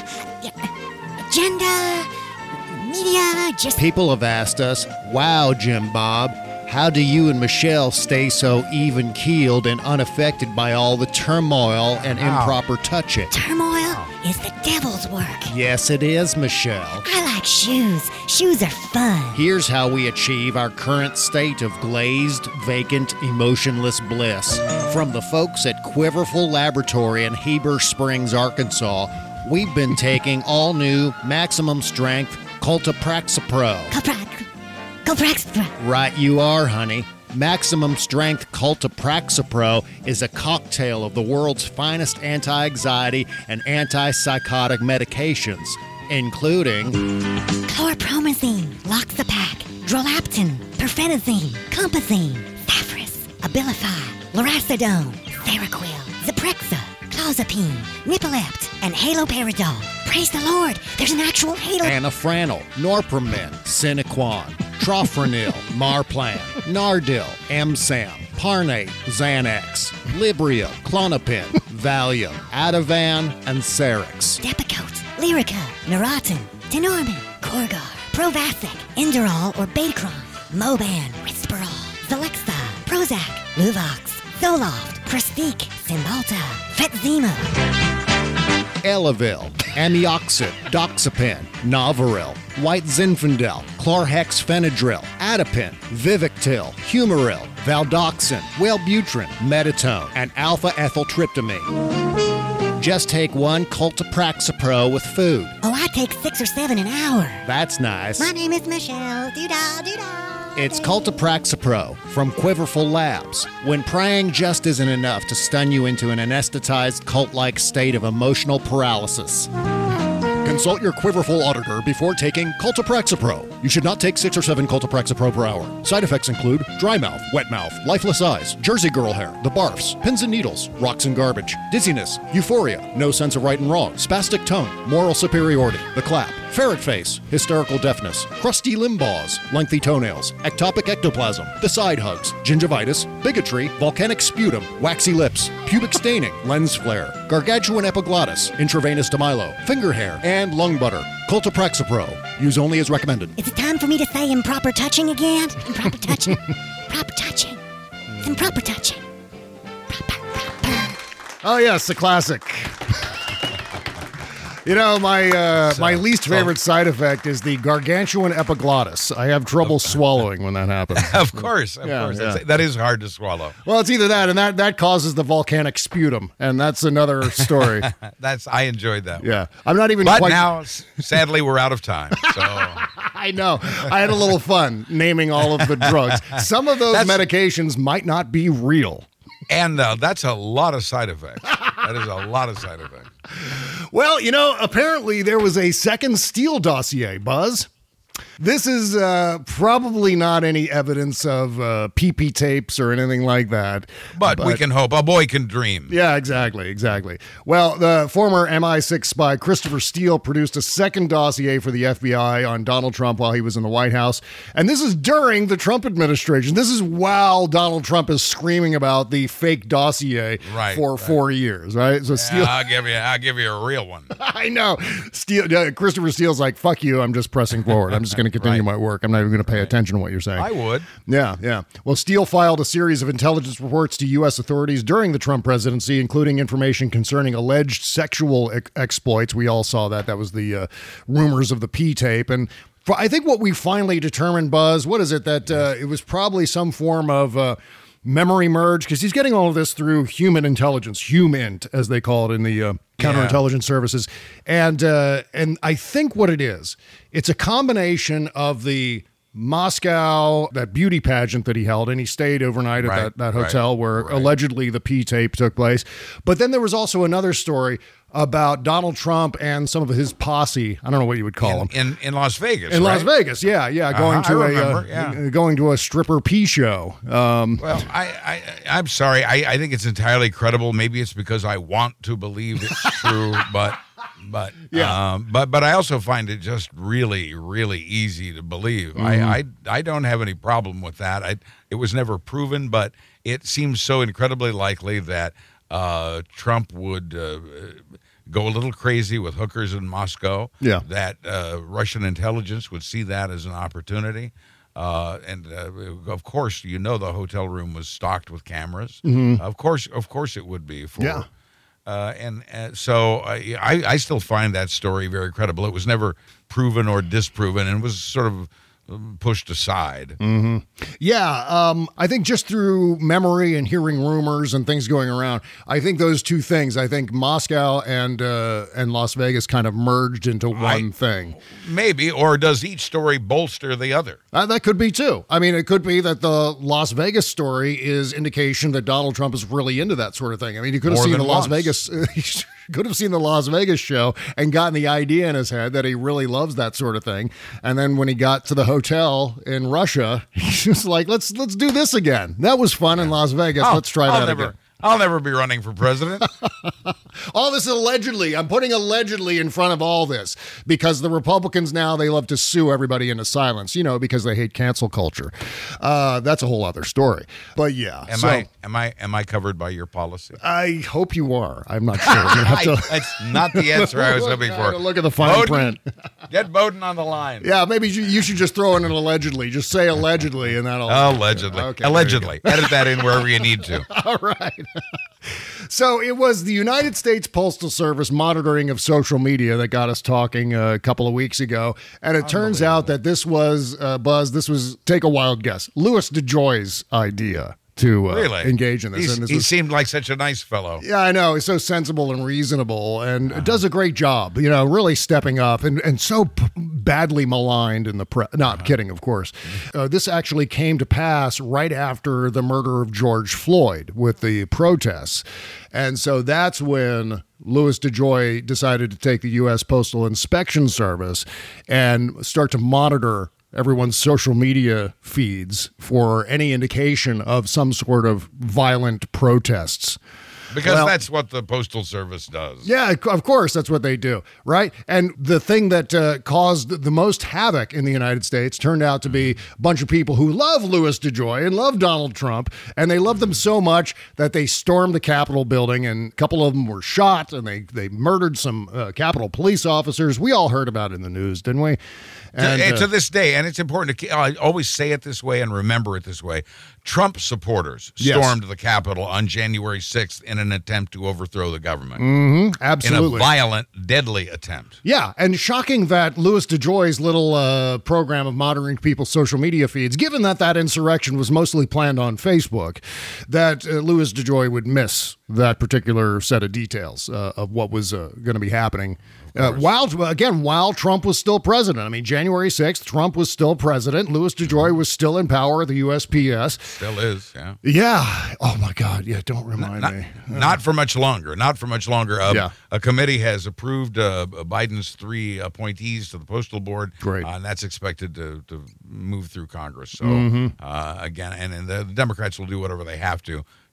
agenda, media, just... People have asked us, wow, Jim Bob, how do you and Michelle stay so even-keeled and unaffected by all the turmoil and improper touching? Turmoil is the devil's work. Yes, it is, Michelle. I like shoes. Shoes are fun. Here's how we achieve our current state of glazed, vacant, emotionless bliss. From the folks at Quiverful Laboratory in Heber Springs, Arkansas, we've been taking all-new maximum strength Cultopraxipro. Cultopraxipro. Right you are, honey. Maximum Strength Cultopraxipro is a cocktail of the world's finest anti-anxiety and antipsychotic medications, including Chlorpromazine, Loxapac, Drolaptin, Perfenazine, Compazine, Saphris, Abilify, Loracidone, Seroquel, Zyprexa, Clozapine, Nipolept, and Haloperidol. Praise the Lord, there's an actual halo... Anafranil, Norpromin, Sinequan, Trofranil, Marplan, Nardil, Emsam, Parnate, Xanax, Libria, Klonopin, Valium, Ativan, and Cerix. Depakote, Lyrica, Neurontin, Tenormin, Corgar, Provasic, Inderol or Betacron, Moban, Risperol, Zalexa, Prozac, Luvox, Zoloft, Prestique, Cymbalta, Fetzima, Elavil, Amioxid, Doxepin, Novaril, White Zinfandel, Chlorhexphenadril, Atipin, Vivictil, Humaril, Valdoxin, Wellbutrin, Meditone, and alpha-ethyltryptamine. Just take 1 Cultopraxipro with food. Oh, I take 6 or 7 an hour. That's nice. My name is Michelle. Doo-dah, doo-dah. It's Cultopraxipro from Quiverful Labs. When praying just isn't enough to stun you into an anesthetized cult-like state of emotional paralysis. Consult your Quiverful auditor before taking Cultopraxipro. You should not take 6 or 7 Cultopraxipro per hour. Side effects include dry mouth, wet mouth, lifeless eyes, Jersey girl hair, the barfs, pins and needles, rocks and garbage, dizziness, euphoria, no sense of right and wrong, spastic tongue, moral superiority, the clap, ferret face, hysterical deafness, crusty limbaws, lengthy toenails, ectopic ectoplasm, the side hugs, gingivitis, bigotry, volcanic sputum, waxy lips, pubic staining, lens flare, gargantuan epiglottis, intravenous Demilo, finger hair, and lung butter. Cultopraxipro. Use only as recommended. Is it time for me to say improper touching again? Improper touching. Proper touching. It's improper touching. Proper. Oh, yes, the classic. You know, my least favorite side effect is the gargantuan epiglottis. I have trouble swallowing when that happens. Of course. Yeah. That is hard to swallow. Well, it's either that and that causes the volcanic sputum, and that's another story. I enjoyed that one. Yeah. I'm not even But quite... now, sadly, we're out of time. So I know. I had a little fun naming all of the drugs. Some of those medications might not be real. And that's a lot of side effects. That is a lot of side effects. Well, you know, apparently there was a second Steele dossier, Buzz. This is probably not any evidence of PP tapes or anything like that. But we can hope. A boy can dream. Yeah, exactly. Well, the former MI6 spy Christopher Steele produced a second dossier for the FBI on Donald Trump while he was in the White House. And this is during the Trump administration. This is while Donald Trump is screaming about the fake dossier for 4 years, right? So Steele... I'll give you a real one. I know. Christopher Steele's like, fuck you, I'm just pressing forward. I'm just going to continue my work. I'm not even going to pay attention to what you're saying. I would. Yeah. Well, Steele filed a series of intelligence reports to U.S. authorities during the Trump presidency, including information concerning alleged sexual exploits. We all saw that. That was the rumors of the P-tape. And I think what we finally determined, Buzz, what is it, that it was probably some form of memory merge, because he's getting all of this through human intelligence, HUMINT, as they call it in the counterintelligence services. And I think what it is, it's a combination of the Moscow, that beauty pageant that he held, and he stayed overnight at that hotel where allegedly the P-tape took place. But then there was also another story about Donald Trump and some of his posse. I don't know what you would call them in Las Vegas. In Las Vegas, yeah, going to a stripper P show. Well, I'm sorry. I think it's entirely credible. Maybe it's because I want to believe it's true, but I also find it just really, really easy to believe. I don't have any problem with that. It was never proven, but it seems so incredibly likely that Trump would go a little crazy with hookers in Moscow. Yeah. That Russian intelligence would see that as an opportunity. And of course, the hotel room was stocked with cameras. Mm-hmm. Of course it would be for. Yeah. So I still find that story very credible. It was never proven or disproven, and was sort of pushed aside. Mm-hmm. Yeah, I think just through memory and hearing rumors and things going around, I think those two things, I think Moscow and Las Vegas kind of merged into one thing. Maybe, or does each story bolster the other? That could be too. I mean, it could be that the Las Vegas story is indication that Donald Trump is really into that sort of thing. I mean, you could have seen the Las Vegas... could have seen the Las Vegas show and gotten the idea in his head that he really loves that sort of thing. And then when he got to the hotel in Russia, he was like, let's do this again. That was fun in Las Vegas. Let's try that again. I'll never be running for president. All this allegedly. I'm putting allegedly in front of all this because the Republicans now, they love to sue everybody into silence, because they hate cancel culture. That's a whole other story. But yeah. Am I covered by your policy? I hope you are. I'm not sure. That's not the answer I was hoping for. Look at the fine print. Get Bowden on the line. Yeah, maybe you should just throw in an allegedly. Just say allegedly, and that'll... Allegedly. Okay, allegedly. Edit that in wherever you need to. All right. So it was the United States Postal Service monitoring of social media that got us talking a couple of weeks ago. And it turns out that this was, Buzz, take a wild guess, Louis DeJoy's idea to engage in this. He seemed like such a nice fellow. Yeah, I know. He's so sensible and reasonable and does a great job, really stepping up and so badly maligned in the press. No, I'm kidding, of course. This actually came to pass right after the murder of George Floyd with the protests. And so that's when Louis DeJoy decided to take the U.S. Postal Inspection Service and start to monitor everyone's social media feeds for any indication of some sort of violent protests. Because that's what the Postal Service does. Yeah, of course, that's what they do, right? And the thing that caused the most havoc in the United States turned out to be a bunch of people who love Louis DeJoy and love Donald Trump, and they love them so much that they stormed the Capitol building, and a couple of them were shot, and they murdered some Capitol police officers. We all heard about it in the news, didn't we? And to this day, and it's important to I always say it this way and remember it this way, Trump supporters stormed the Capitol on January 6th in an attempt to overthrow the government. Mm-hmm, absolutely. In a violent, deadly attempt. Yeah, and shocking that Louis DeJoy's little program of monitoring people's social media feeds, given that insurrection was mostly planned on Facebook, that Louis DeJoy would miss that particular set of details of what was going to be happening. While Trump was still president. I mean, January 6th, Trump was still president. Louis DeJoy was still in power of the USPS. Still is, yeah. Yeah. Oh, my God. Yeah, don't remind me. Not for much longer. Not for much longer. A committee has approved Biden's 3 appointees to the Postal Board. Great. And that's expected to move through Congress. So, again, and the Democrats will do whatever they have to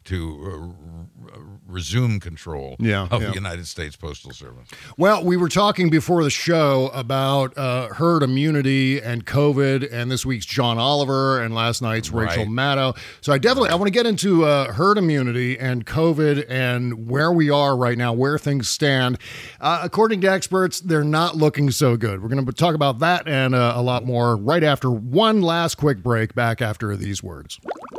to resume control of the United States Postal Service. Well, we were talking before the show about herd immunity and COVID, and this week's John Oliver and last night's Rachel Maddow. So I want to get into herd immunity and COVID and where we are right now, where things stand. According to experts, they're not looking so good. We're going to talk about that and a lot more right after one last quick break, back after these words.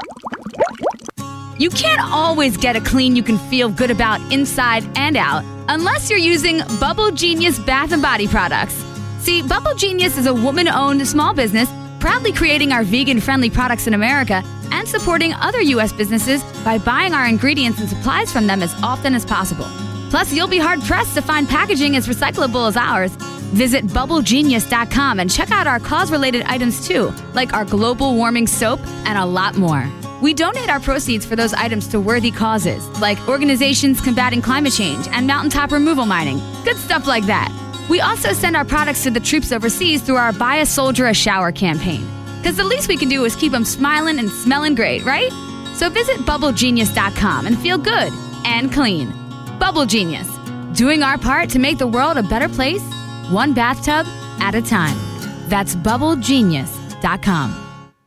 You can't always get a clean you can feel good about inside and out unless you're using Bubble Genius Bath and Body products. See, Bubble Genius is a woman-owned small business proudly creating our vegan-friendly products in America and supporting other U.S. businesses by buying our ingredients and supplies from them as often as possible. Plus, you'll be hard-pressed to find packaging as recyclable as ours. Visit BubbleGenius.com and check out our cause-related items too, like our global warming soap and a lot more. We donate our proceeds for those items to worthy causes, like organizations combating climate change and mountaintop removal mining. Good stuff like that. We also send our products to the troops overseas through our Buy a Soldier a Shower campaign. Because the least we can do is keep them smiling and smelling great, right? So visit BubbleGenius.com and feel good and clean. Bubble Genius, doing our part to make the world a better place, one bathtub at a time. That's BubbleGenius.com.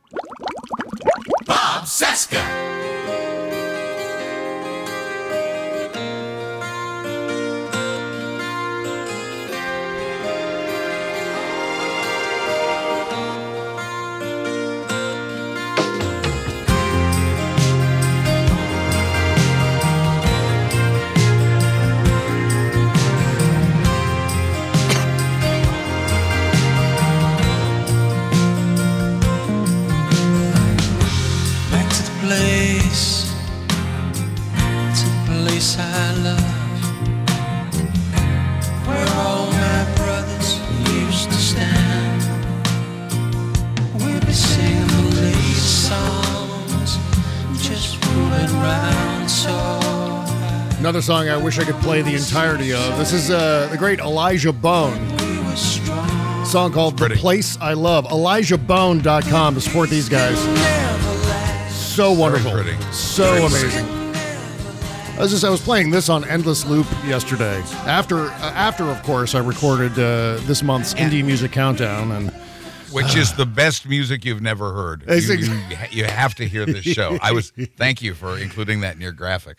Bob Cesca. I love, where all my brothers used to stand. We'd be singing the latest songs, just moving around so. Another song I wish I could play the entirety of. This is the great Elijah Bone. A song called The Place I Love. ElijahBone.com to support these guys. So wonderful. So amazing. I was playing this on endless loop yesterday. After of course, I recorded this month's Indie Music Countdown, and which is the best music you've never heard. You have to hear this show. Thank you for including that in your graphic.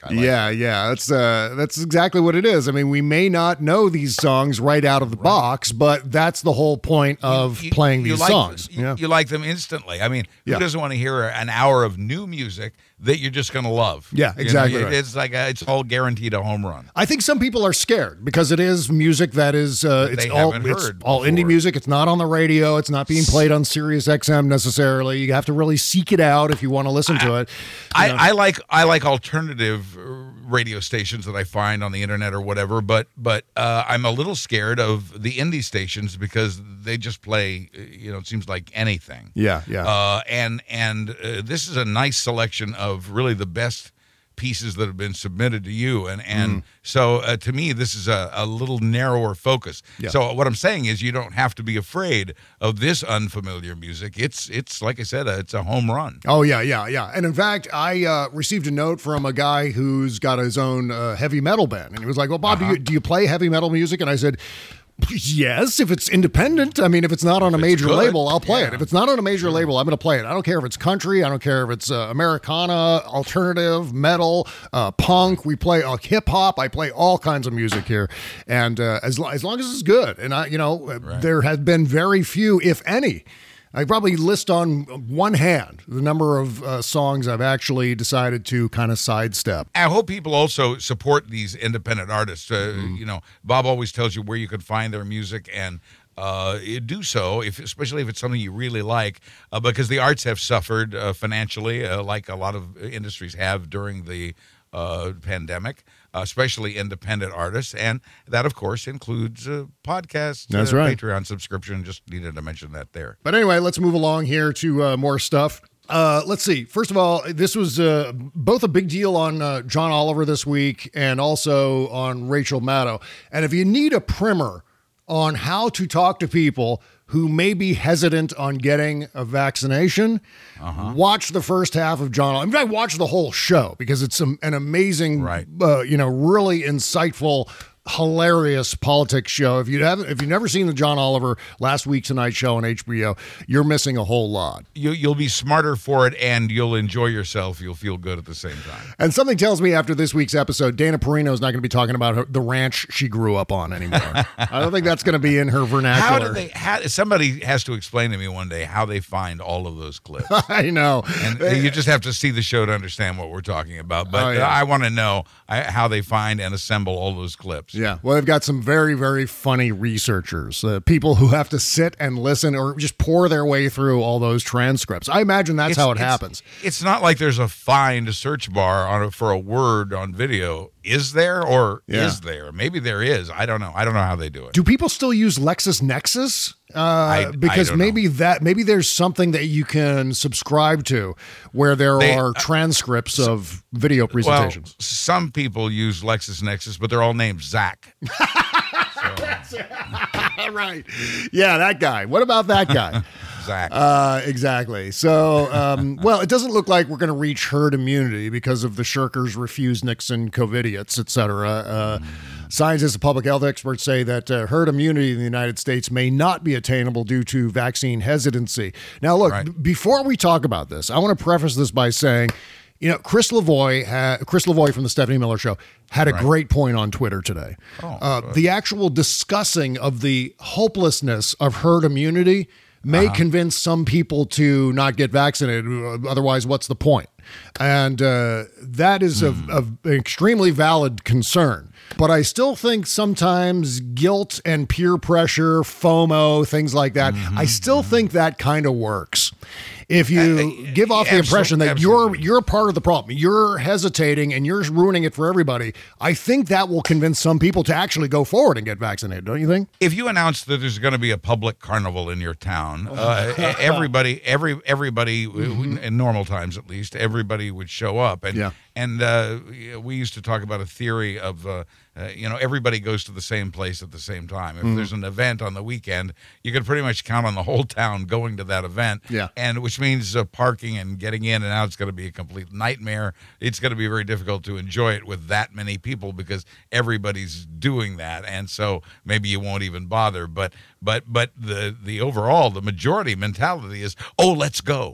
That's exactly what it is. I mean, we may not know these songs right out of the box, but that's the whole point of playing these songs. You like them instantly. I mean, who doesn't want to hear an hour of new music that you're just going to love? Yeah, exactly. Right. It's like it's all guaranteed a home run. I think some people are scared because it is music that is it's all indie music. It's not on the radio. It's not being played on Sirius XM necessarily. You have to really seek it out if you want to listen to it. I like alternative radio stations that I find on the internet or whatever, but I'm a little scared of the indie stations because they just play, it seems like anything. Yeah. And this is a nice selection of really the best pieces that have been submitted to you, and so to me this is a little narrower focus. So what I'm saying is you don't have to be afraid of this unfamiliar music. It's like I said, it's a home run. Oh yeah. And in fact, I received a note from a guy who's got his own heavy metal band, and he was like, well, Bob, do you play heavy metal music? And I said, yes, if it's independent. I mean, if it's not on a major label, I'll play it. If it's not on a major label, I'm going to play it. I don't care if it's country. I don't care if it's Americana, alternative, metal, punk. We play hip hop. I play all kinds of music here, and as long as it's good. And there have been very few, if any. I probably list on one hand the number of songs I've actually decided to kind of sidestep. I hope people also support these independent artists. Bob always tells you where you can find their music, and do so, especially if it's something you really like, because the arts have suffered financially, like a lot of industries have during the pandemic. Especially independent artists, and that, of course, includes podcasts, That's right. Patreon subscription. Just needed to mention that there. But anyway, let's move along here to more stuff. Let's see. First of all, this was both a big deal on John Oliver this week and also on Rachel Maddow. And if you need a primer on how to talk to people who may be hesitant on getting a vaccination, watch the first half of John. In fact, watch the whole show because it's an amazing, really insightful, hilarious politics show. If you've never seen the John Oliver Last Week Tonight show on HBO, you're missing a whole lot. You'll be smarter for it, and you'll enjoy yourself. You'll feel good at the same time. And something tells me after this week's episode, Dana Perino is not going to be talking about the ranch she grew up on anymore. I don't think that's going to be in her vernacular. Somebody has to explain to me one day how they find all of those clips. I know. And you just have to see the show to understand what we're talking about. But I want to know how they find and assemble all those clips. Yeah, well, they've got some very, very funny researchers, people who have to sit and listen or just pour their way through all those transcripts. I imagine that's how it happens. It's not like there's a find search bar for a word on video. Is there or is there? Maybe there is. I don't know. I don't know how they do it. Do people still use LexisNexis? Because maybe there's something that you can subscribe to where there are transcripts of video presentations. Well, some people use LexisNexis, but they're all named Zach. Right. Yeah, that guy. What about that guy? Zach. Exactly. So, well, it doesn't look like we're going to reach herd immunity because of the shirkers refuse Nixon COVIDiots, et cetera. Scientists and public health experts say that herd immunity in the United States may not be attainable due to vaccine hesitancy. Now, look, before we talk about this, I want to preface this by saying, Chris Lavoie from the Stephanie Miller Show had a great point on Twitter today. The actual discussing of the hopelessness of herd immunity may convince some people to not get vaccinated. Otherwise, what's the point? And that is of extremely valid concern. But I still think sometimes guilt and peer pressure, FOMO, things like that, I still think that kind of works. If you give off the impression that you're part of the problem, you're hesitating and you're ruining it for everybody, I think that will convince some people to actually go forward and get vaccinated, don't you think? If you announce that there's going to be a public carnival in your town, everybody, in normal times at least, everybody would show up. And we used to talk about a theory of, everybody goes to the same place at the same time. If there's an event on the weekend, you can pretty much count on the whole town going to that event. And which means parking and getting in and out is going to be a complete nightmare. It's going to be very difficult to enjoy it with that many people because everybody's doing that. And so maybe you won't even bother. But the overall, the majority mentality is, oh, let's go.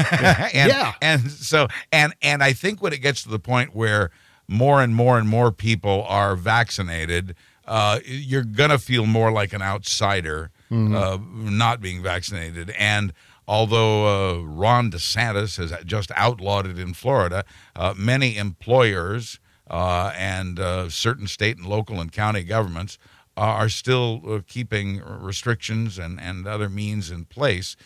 And I think when it gets to the point where more and more and more people are vaccinated, you're going to feel more like an outsider not being vaccinated. And although Ron DeSantis has just outlawed it in Florida, many employers and certain state and local and county governments are still keeping restrictions and other means in place.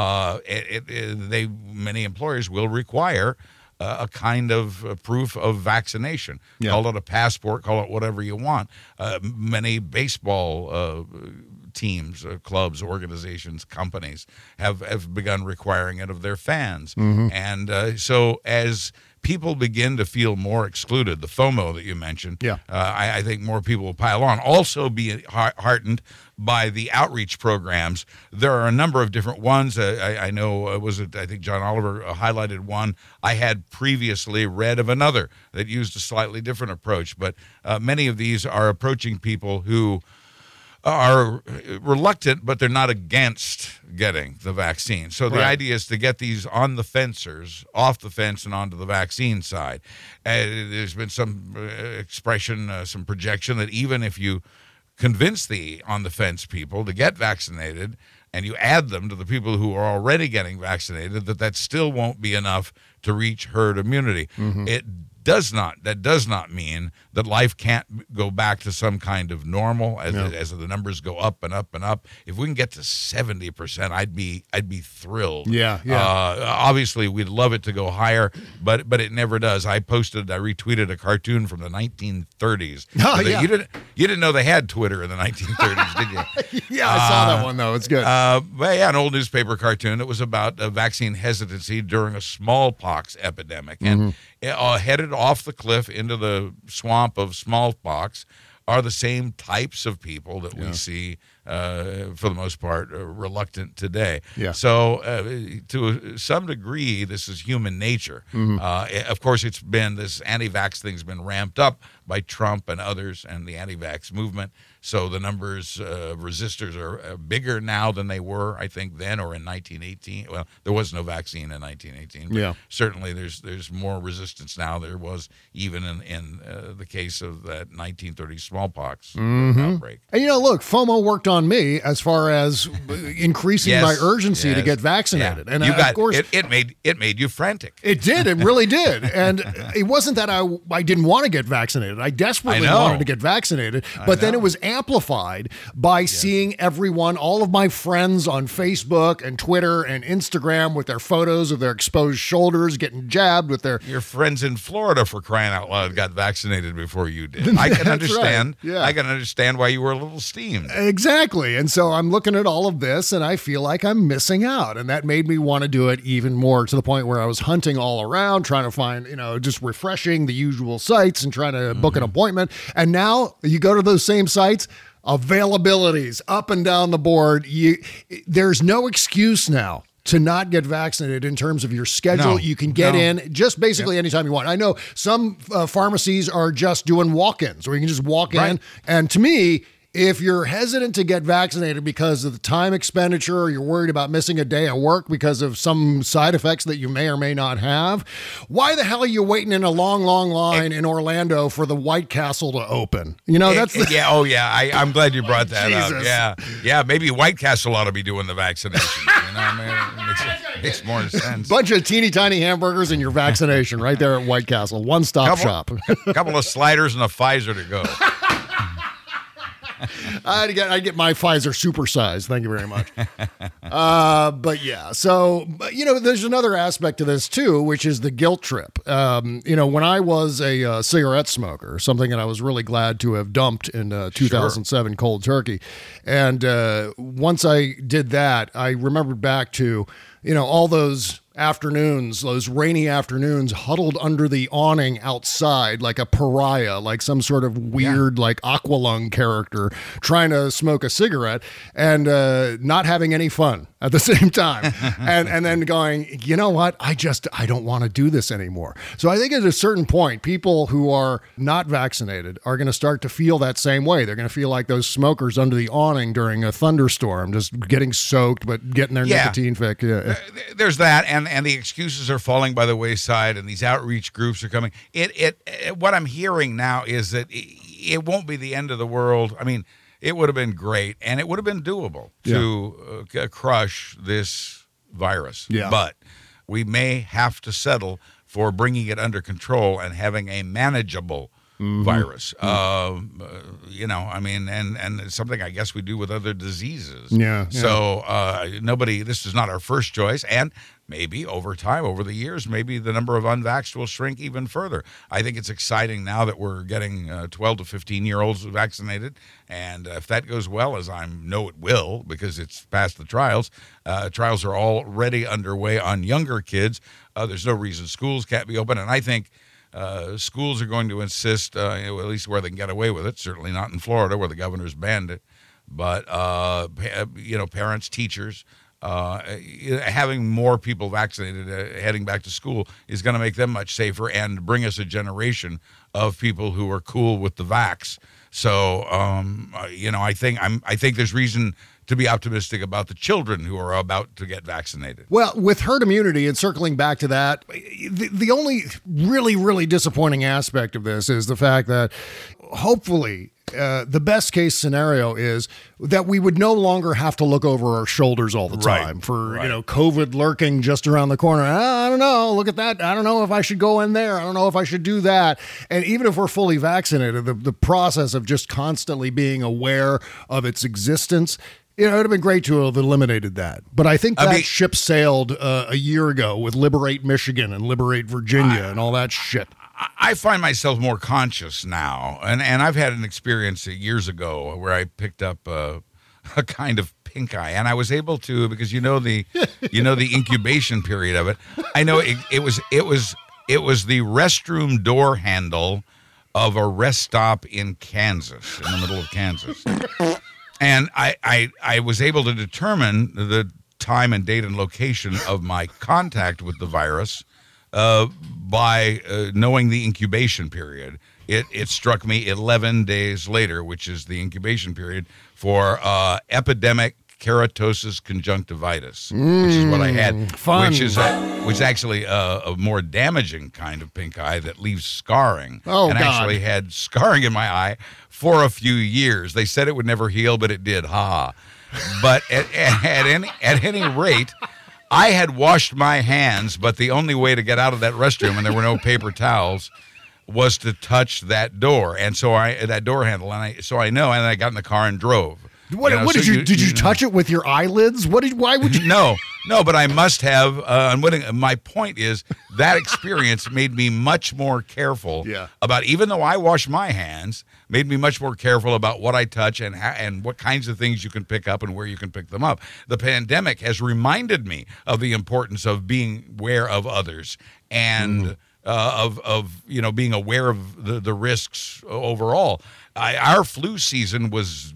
Many employers will require a kind of proof of vaccination. Call it a passport, call it whatever you want. Many baseball teams, clubs, organizations, companies have begun requiring it of their fans. And so as people begin to feel more excluded, the FOMO that you mentioned, I think more people will pile on. Also be heartened by the outreach programs. There are a number of different ones. I know, I think John Oliver highlighted one. I had previously read of another that used a slightly different approach, but many of these are approaching people who are reluctant, but they're not against getting the vaccine. So the idea is to get these on the fencers, off the fence and onto the vaccine side. There's been some expression, some projection that even if you convince the on the fence people to get vaccinated and you add them to the people who are already getting vaccinated, that still won't be enough to reach herd immunity. That does not mean that life can't go back to some kind of normal as the numbers go up and up and up. If we can get to 70%, I'd be thrilled. Obviously, we'd love it to go higher, but it never does. I retweeted a cartoon from the 1930s. You didn't know they had Twitter in the 1930s, did you? I saw that one though. It's good. An old newspaper cartoon. It was about vaccine hesitancy during a smallpox epidemic, and headed off the cliff into the swamp of smallpox are the same types of people that we see, for the most part, reluctant today. Yeah. So to some degree, this is human nature. Of course, it's been this anti-vax thing's been ramped up by Trump and others and the anti-vax movement. So the numbers of resistors are bigger now than they were, I think, then or in 1918. Well, there was no vaccine in 1918. But certainly there's more resistance now than there was even in the case of that 1930 smallpox outbreak. And, look, FOMO worked on me as far as increasing my urgency to get vaccinated. And of course, it made you frantic. It did. It really did. And it wasn't that I didn't want to get vaccinated. I desperately wanted to get vaccinated. But then it was amplified by seeing everyone, all of my friends on Facebook and Twitter and Instagram with their photos of their exposed shoulders getting jabbed with their... Your friends in Florida, for crying out loud, got vaccinated before you did. I can understand. Right. Yeah. I can understand why you were a little steamed. Exactly. And so I'm looking at all of this and I feel like I'm missing out. And that made me want to do it even more, to the point where I was hunting all around, trying to find, just refreshing the usual sites and trying to book an appointment. And now you go to those same sites, availabilities up and down the board. There's no excuse now to not get vaccinated in terms of your schedule. No, you can get in just basically anytime you want. I know some pharmacies are just doing walk-ins, or you can just walk in. And to me, if you're hesitant to get vaccinated because of the time expenditure, or you're worried about missing a day at work because of some side effects that you may or may not have, why the hell are you waiting in a long, long line in Orlando for the White Castle to open? That's I'm glad you brought that Jesus. up. Yeah. Maybe White Castle ought to be doing the vaccination. It makes more sense. Bunch of teeny tiny hamburgers and your vaccination right there at White Castle. One-stop shop. Couple of sliders and a Pfizer to go. I'd get my Pfizer supersized. Thank you very much. But yeah, so, there's another aspect to this too, which is the guilt trip. When I was a cigarette smoker, something that I was really glad to have dumped in 2007 cold turkey. And once I did that, I remembered back to, all those afternoons, those rainy afternoons, huddled under the awning outside like a pariah, like some sort of weird, like Aqualung character trying to smoke a cigarette and not having any fun at the same time. and then going, you know what? I don't want to do this anymore. So I think at a certain point, people who are not vaccinated are going to start to feel that same way. They're going to feel like those smokers under the awning during a thunderstorm, just getting soaked, but getting their nicotine fix. Yeah. There's that. And the excuses are falling by the wayside, and these outreach groups are coming. What I'm hearing now is that it won't be the end of the world. I mean, it would have been great, and it would have been doable to crush this virus. Yeah. But we may have to settle for bringing it under control and having a manageable virus. And it's something I guess we do with other diseases. Yeah. So this is not our first choice. And maybe over time, over the years, maybe the number of unvaxxed will shrink even further. I think it's exciting now that we're getting 12 to 15-year-olds vaccinated. And if that goes well, as I know it will, because it's past the trials are already underway on younger kids. There's no reason schools can't be open. And I think schools are going to insist, at least where they can get away with it, certainly not in Florida where the governor's banned it, but, parents, teachers, having more people vaccinated heading back to school is going to make them much safer and bring us a generation of people who are cool with the vax. So, I think there's reason to be optimistic about the children who are about to get vaccinated. Well, with herd immunity, and circling back to that, the only really, really disappointing aspect of this is the fact that hopefully the best case scenario is that we would no longer have to look over our shoulders all the time for COVID lurking just around the corner. I don't know. Look at that. I don't know if I should go in there. I don't know if I should do that. And even if we're fully vaccinated, the process of just constantly being aware of its existence, it would have been great to have eliminated that. But I think that ship sailed a year ago with Liberate Michigan and Liberate Virginia and all that shit. I find myself more conscious now, and I've had an experience years ago where I picked up a kind of pink eye, and I was able to, because the incubation period of it. I know it was the restroom door handle of a rest stop in Kansas, in the middle of Kansas. And I was able to determine the time and date and location of my contact with the virus by knowing the incubation period. It struck me 11 days later, which is the incubation period for epidemic keratosis conjunctivitis, which is what I had, fun. which is actually a more damaging kind of pink eye that leaves scarring. Oh, and God. actually had scarring in my eye for a few years. They said it would never heal, but it did. Ha ha. But at any rate, I had washed my hands, but the only way to get out of that restroom, and there were no paper towels, was to touch that door. And so that door handle, and I know, and I got in the car and drove. What did you touch it with your eyelids? Why would you? No, but I must have. My point is that experience made me much more careful about, even though I wash my hands, made me much more careful about what I touch and what kinds of things you can pick up and where you can pick them up. The pandemic has reminded me of the importance of being aware of others and of being aware of the risks overall. Our flu season was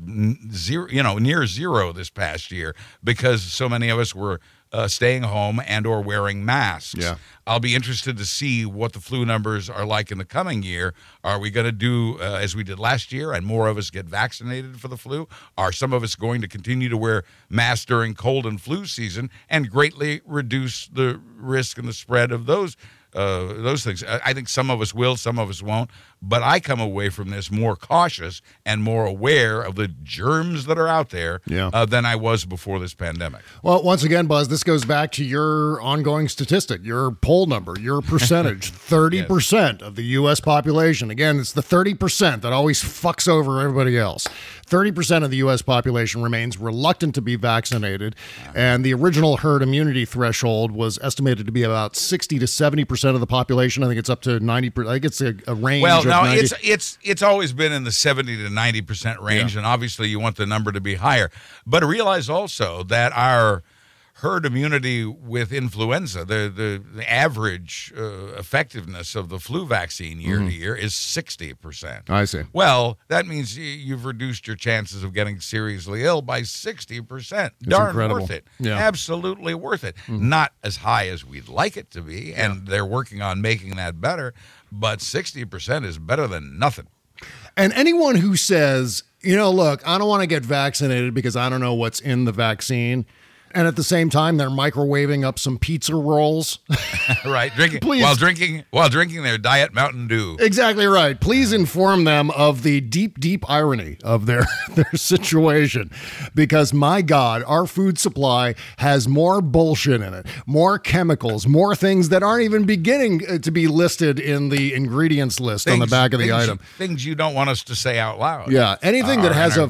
near zero this past year because so many of us were staying home and or wearing masks. Yeah. I'll be interested to see what the flu numbers are like in the coming year. Are we going to do as we did last year and more of us get vaccinated for the flu? Are some of us going to continue to wear masks during cold and flu season and greatly reduce the risk and the spread of those things? I think some of us will, some of us won't, but I come away from this more cautious and more aware of the germs that are out there than I was before this pandemic. Well, once again, Buzz, this goes back to your ongoing statistic, your poll number, your percentage, 30% of the U.S. population. Again, it's the 30% that always fucks over everybody else. 30% of the U.S. population remains reluctant to be vaccinated, and the original herd immunity threshold was estimated to be about 60 to 70% of the population. I think it's up to 90%. I think it's a range. Well, of no, 90. it's always been in the 70 to 90% range, and obviously you want the number to be higher. But realize also that our herd immunity with influenza, the average effectiveness of the flu vaccine year to year is 60%. I see. Well, that means you've reduced your chances of getting seriously ill by 60%. Darn incredible. worth it. Yeah. Absolutely worth it. Not as high as we'd like it to be, and they're working on making that better, but 60% is better than nothing. And anyone who says, look, I don't want to get vaccinated because I don't know what's in the vaccine, and at the same time they're microwaving up some pizza rolls. Right, Please. while drinking their Diet Mountain Dew. Exactly right. Please inform them of the deep irony of their situation, because my God, our food supply has more bullshit in it, more chemicals, more things that aren't even beginning to be listed in the ingredients list on the back of the item. Things you don't want us to say out loud. Yeah, anything that has a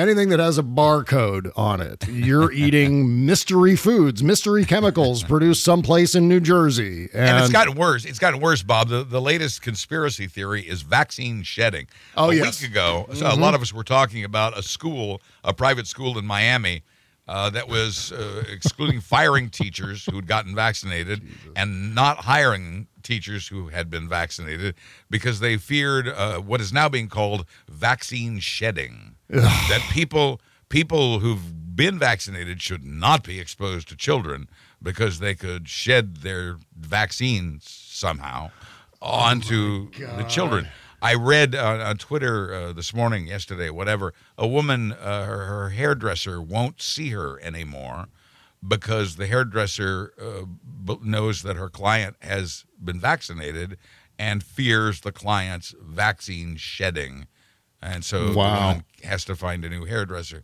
barcode on it, you're eating mystery foods, mystery chemicals produced someplace in New Jersey. And it's gotten worse. It's gotten worse, Bob. The latest conspiracy theory is vaccine shedding. A week ago, so a lot of us were talking about a private school in Miami that was excluding firing teachers who'd gotten vaccinated and not hiring teachers who had been vaccinated because they feared what is now being called vaccine shedding. That people who've been vaccinated should not be exposed to children because they could shed their vaccines somehow onto the children. I read on Twitter this morning, yesterday, whatever, a woman, her hairdresser won't see her anymore because the hairdresser knows that her client has been vaccinated and fears the client's vaccine shedding. And so the woman has to find a new hairdresser.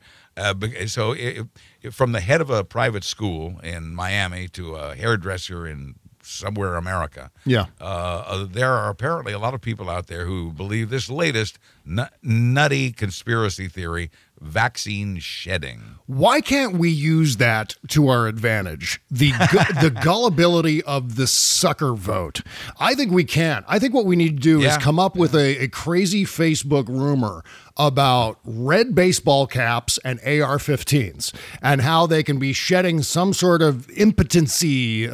From the head of a private school in Miami to a hairdresser in somewhere America, there are apparently a lot of people out there who believe this latest nutty conspiracy theory, vaccine shedding. Why can't we use that to our advantage? The gullibility of the sucker vote. I think we can. I think what we need to do is come up with a crazy Facebook rumor about red baseball caps and AR-15s and how they can be shedding some sort of impotency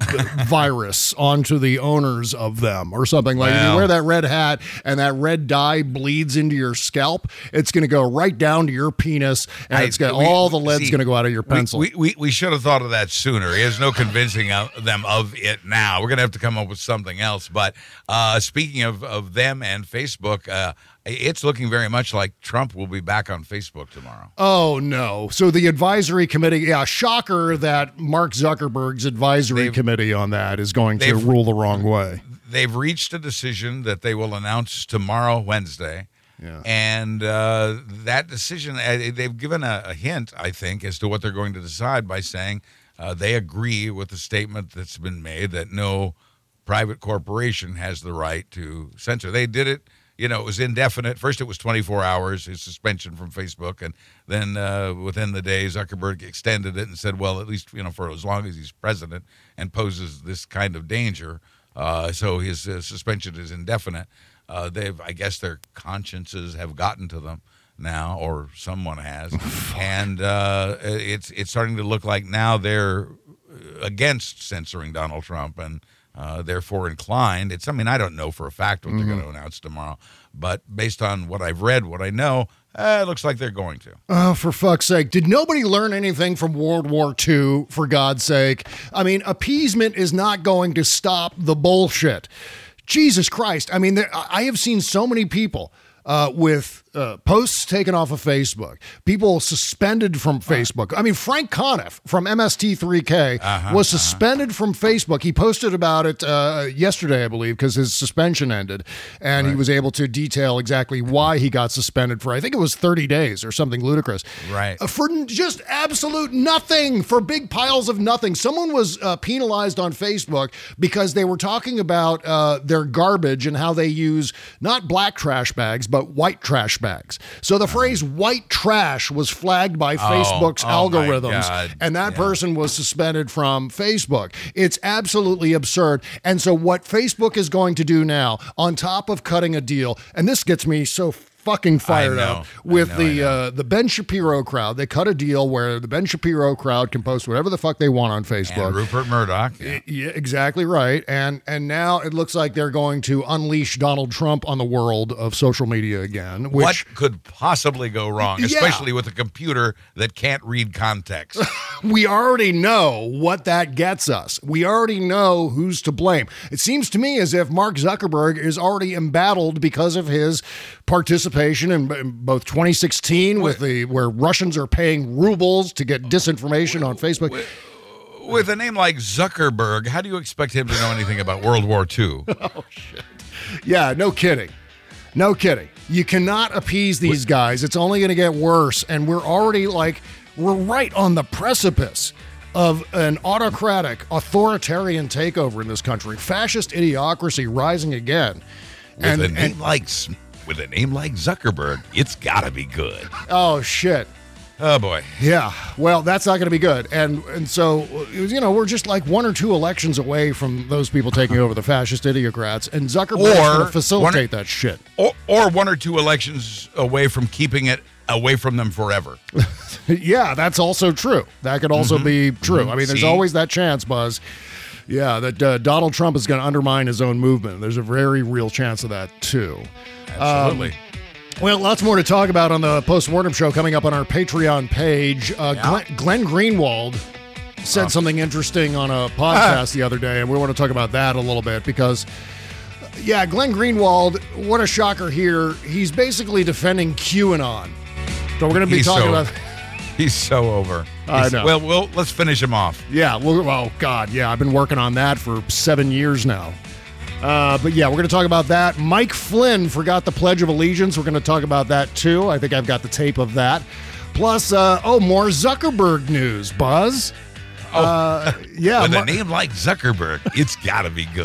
virus onto the owners of them or something. Like if you wear that red hat and that red dye bleeds into your scalp, it's going to go right down to your penis and all the lead's going to go out of your pencil. We should have thought of that sooner. There's no convincing them of it now. We're going to have to come up with something else. But speaking of them and Facebook, it's looking very much like Trump will be back on Facebook tomorrow. Oh, no. So the advisory committee, shocker that Mark Zuckerberg's advisory committee on that is going to rule the wrong way. They've reached a decision that they will announce tomorrow, Wednesday. Yeah. And that decision, they've given a hint, I think, as to what they're going to decide by saying they agree with the statement that's been made that no private corporation has the right to censor. They did it. It was indefinite. First, it was 24 hours, his suspension from Facebook. And then within the day, Zuckerberg extended it and said, well, at least, for as long as he's president and poses this kind of danger. So his suspension is indefinite. I guess their consciences have gotten to them now, or someone has. And it's starting to look like now they're against censoring Donald Trump and therefore inclined. I don't know for a fact what they're going to announce tomorrow, but based on what I've read, what I know, it looks like they're going to. Oh, for fuck's sake. Did nobody learn anything from World War II, for God's sake? Appeasement is not going to stop the bullshit. Jesus Christ. I have seen so many people with posts taken off of Facebook, people suspended from Facebook. Frank Conniff from MST3K was suspended from Facebook. He posted about it yesterday, I believe, because his suspension ended, and he was able to detail exactly why he got suspended for, I think it was 30 days or something ludicrous. Right. For just absolute nothing, for big piles of nothing. Someone was penalized on Facebook because they were talking about their garbage and how they use not black trash bags, but white trash bags. So the phrase white trash was flagged by Facebook's algorithms, and that person was suspended from Facebook. It's absolutely absurd. And so what Facebook is going to do now, on top of cutting a deal, and this gets me so fucking fired up with the Ben Shapiro crowd. They cut a deal where the Ben Shapiro crowd can post whatever the fuck they want on Facebook. And Rupert Murdoch. Yeah, exactly right. And now it looks like they're going to unleash Donald Trump on the world of social media again. What could possibly go wrong, especially with a computer that can't read context? We already know what that gets us. We already know who's to blame. It seems to me as if Mark Zuckerberg is already embattled because of his participation in both 2016 where Russians are paying rubles to get disinformation on Facebook. With a name like Zuckerberg, how do you expect him to know anything about World War II? Oh, shit. Yeah, no kidding. No kidding. You cannot appease these guys. It's only going to get worse. And we're already we're right on the precipice of an autocratic, authoritarian takeover in this country. Fascist idiocracy rising again. With a name like Zuckerberg, it's got to be good. Oh, shit. Oh, boy. Yeah. Well, that's not going to be good. And so, we're just like 1 or 2 elections away from those people taking over the fascist idiocrats, and Zuckerberg's going to facilitate that shit. Or 1 or 2 elections away from keeping it away from them forever. Yeah, that's also true. That could also be true. There's always that chance, Buzz. Yeah, that Donald Trump is going to undermine his own movement. There's a very real chance of that, too. Absolutely. Well, lots more to talk about on the Postmortem Show coming up on our Patreon page. Glenn Greenwald said something interesting on a podcast the other day, and we want to talk about that a little bit because, Glenn Greenwald, what a shocker here. He's basically defending QAnon. So we're going to be talking about... He's so over. I know. Well, let's finish him off. Yeah. Oh, God. Yeah, I've been working on that for 7 years now. But we're going to talk about that. Mike Flynn forgot the Pledge of Allegiance. We're going to talk about that, too. I think I've got the tape of that. Plus, more Zuckerberg news, Buzz. With a name like Zuckerberg, it's got to be good.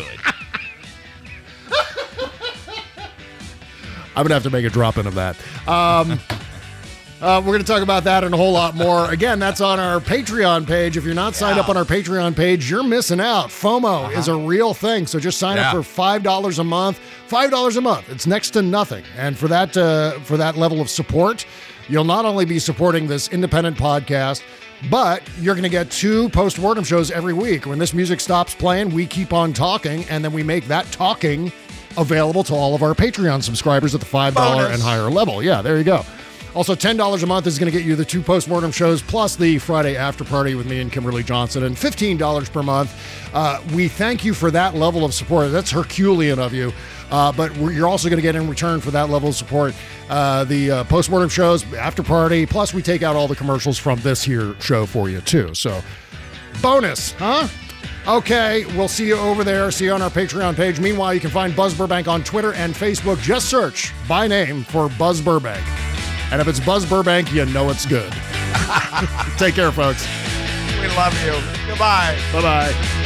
I'm going to have to make a drop-in of that. We're going to talk about that and a whole lot more. Again, that's on our Patreon page. If you're not signed up on our Patreon page, you're missing out. FOMO is a real thing. So just sign up for $5 a month. $5 a month. It's next to nothing. And for that level of support, you'll not only be supporting this independent podcast, but you're going to get 2 post-mortem shows every week. When this music stops playing, we keep on talking, and then we make that talking available to all of our Patreon subscribers at the $5 and higher level. Yeah, there you go. Also, $10 a month is going to get you the 2 post-mortem shows plus the Friday after party with me and Kimberly Johnson, and $15 per month. We thank you for that level of support. That's Herculean of you. But you're also going to get in return for that level of support the post-mortem shows, after party, plus we take out all the commercials from this here show for you, too. So, bonus, huh? Okay, we'll see you over there. See you on our Patreon page. Meanwhile, you can find Buzz Burbank on Twitter and Facebook. Just search by name for Buzz Burbank. And if it's Buzz Burbank, you know it's good. Take care, folks. We love you. Goodbye. Bye-bye.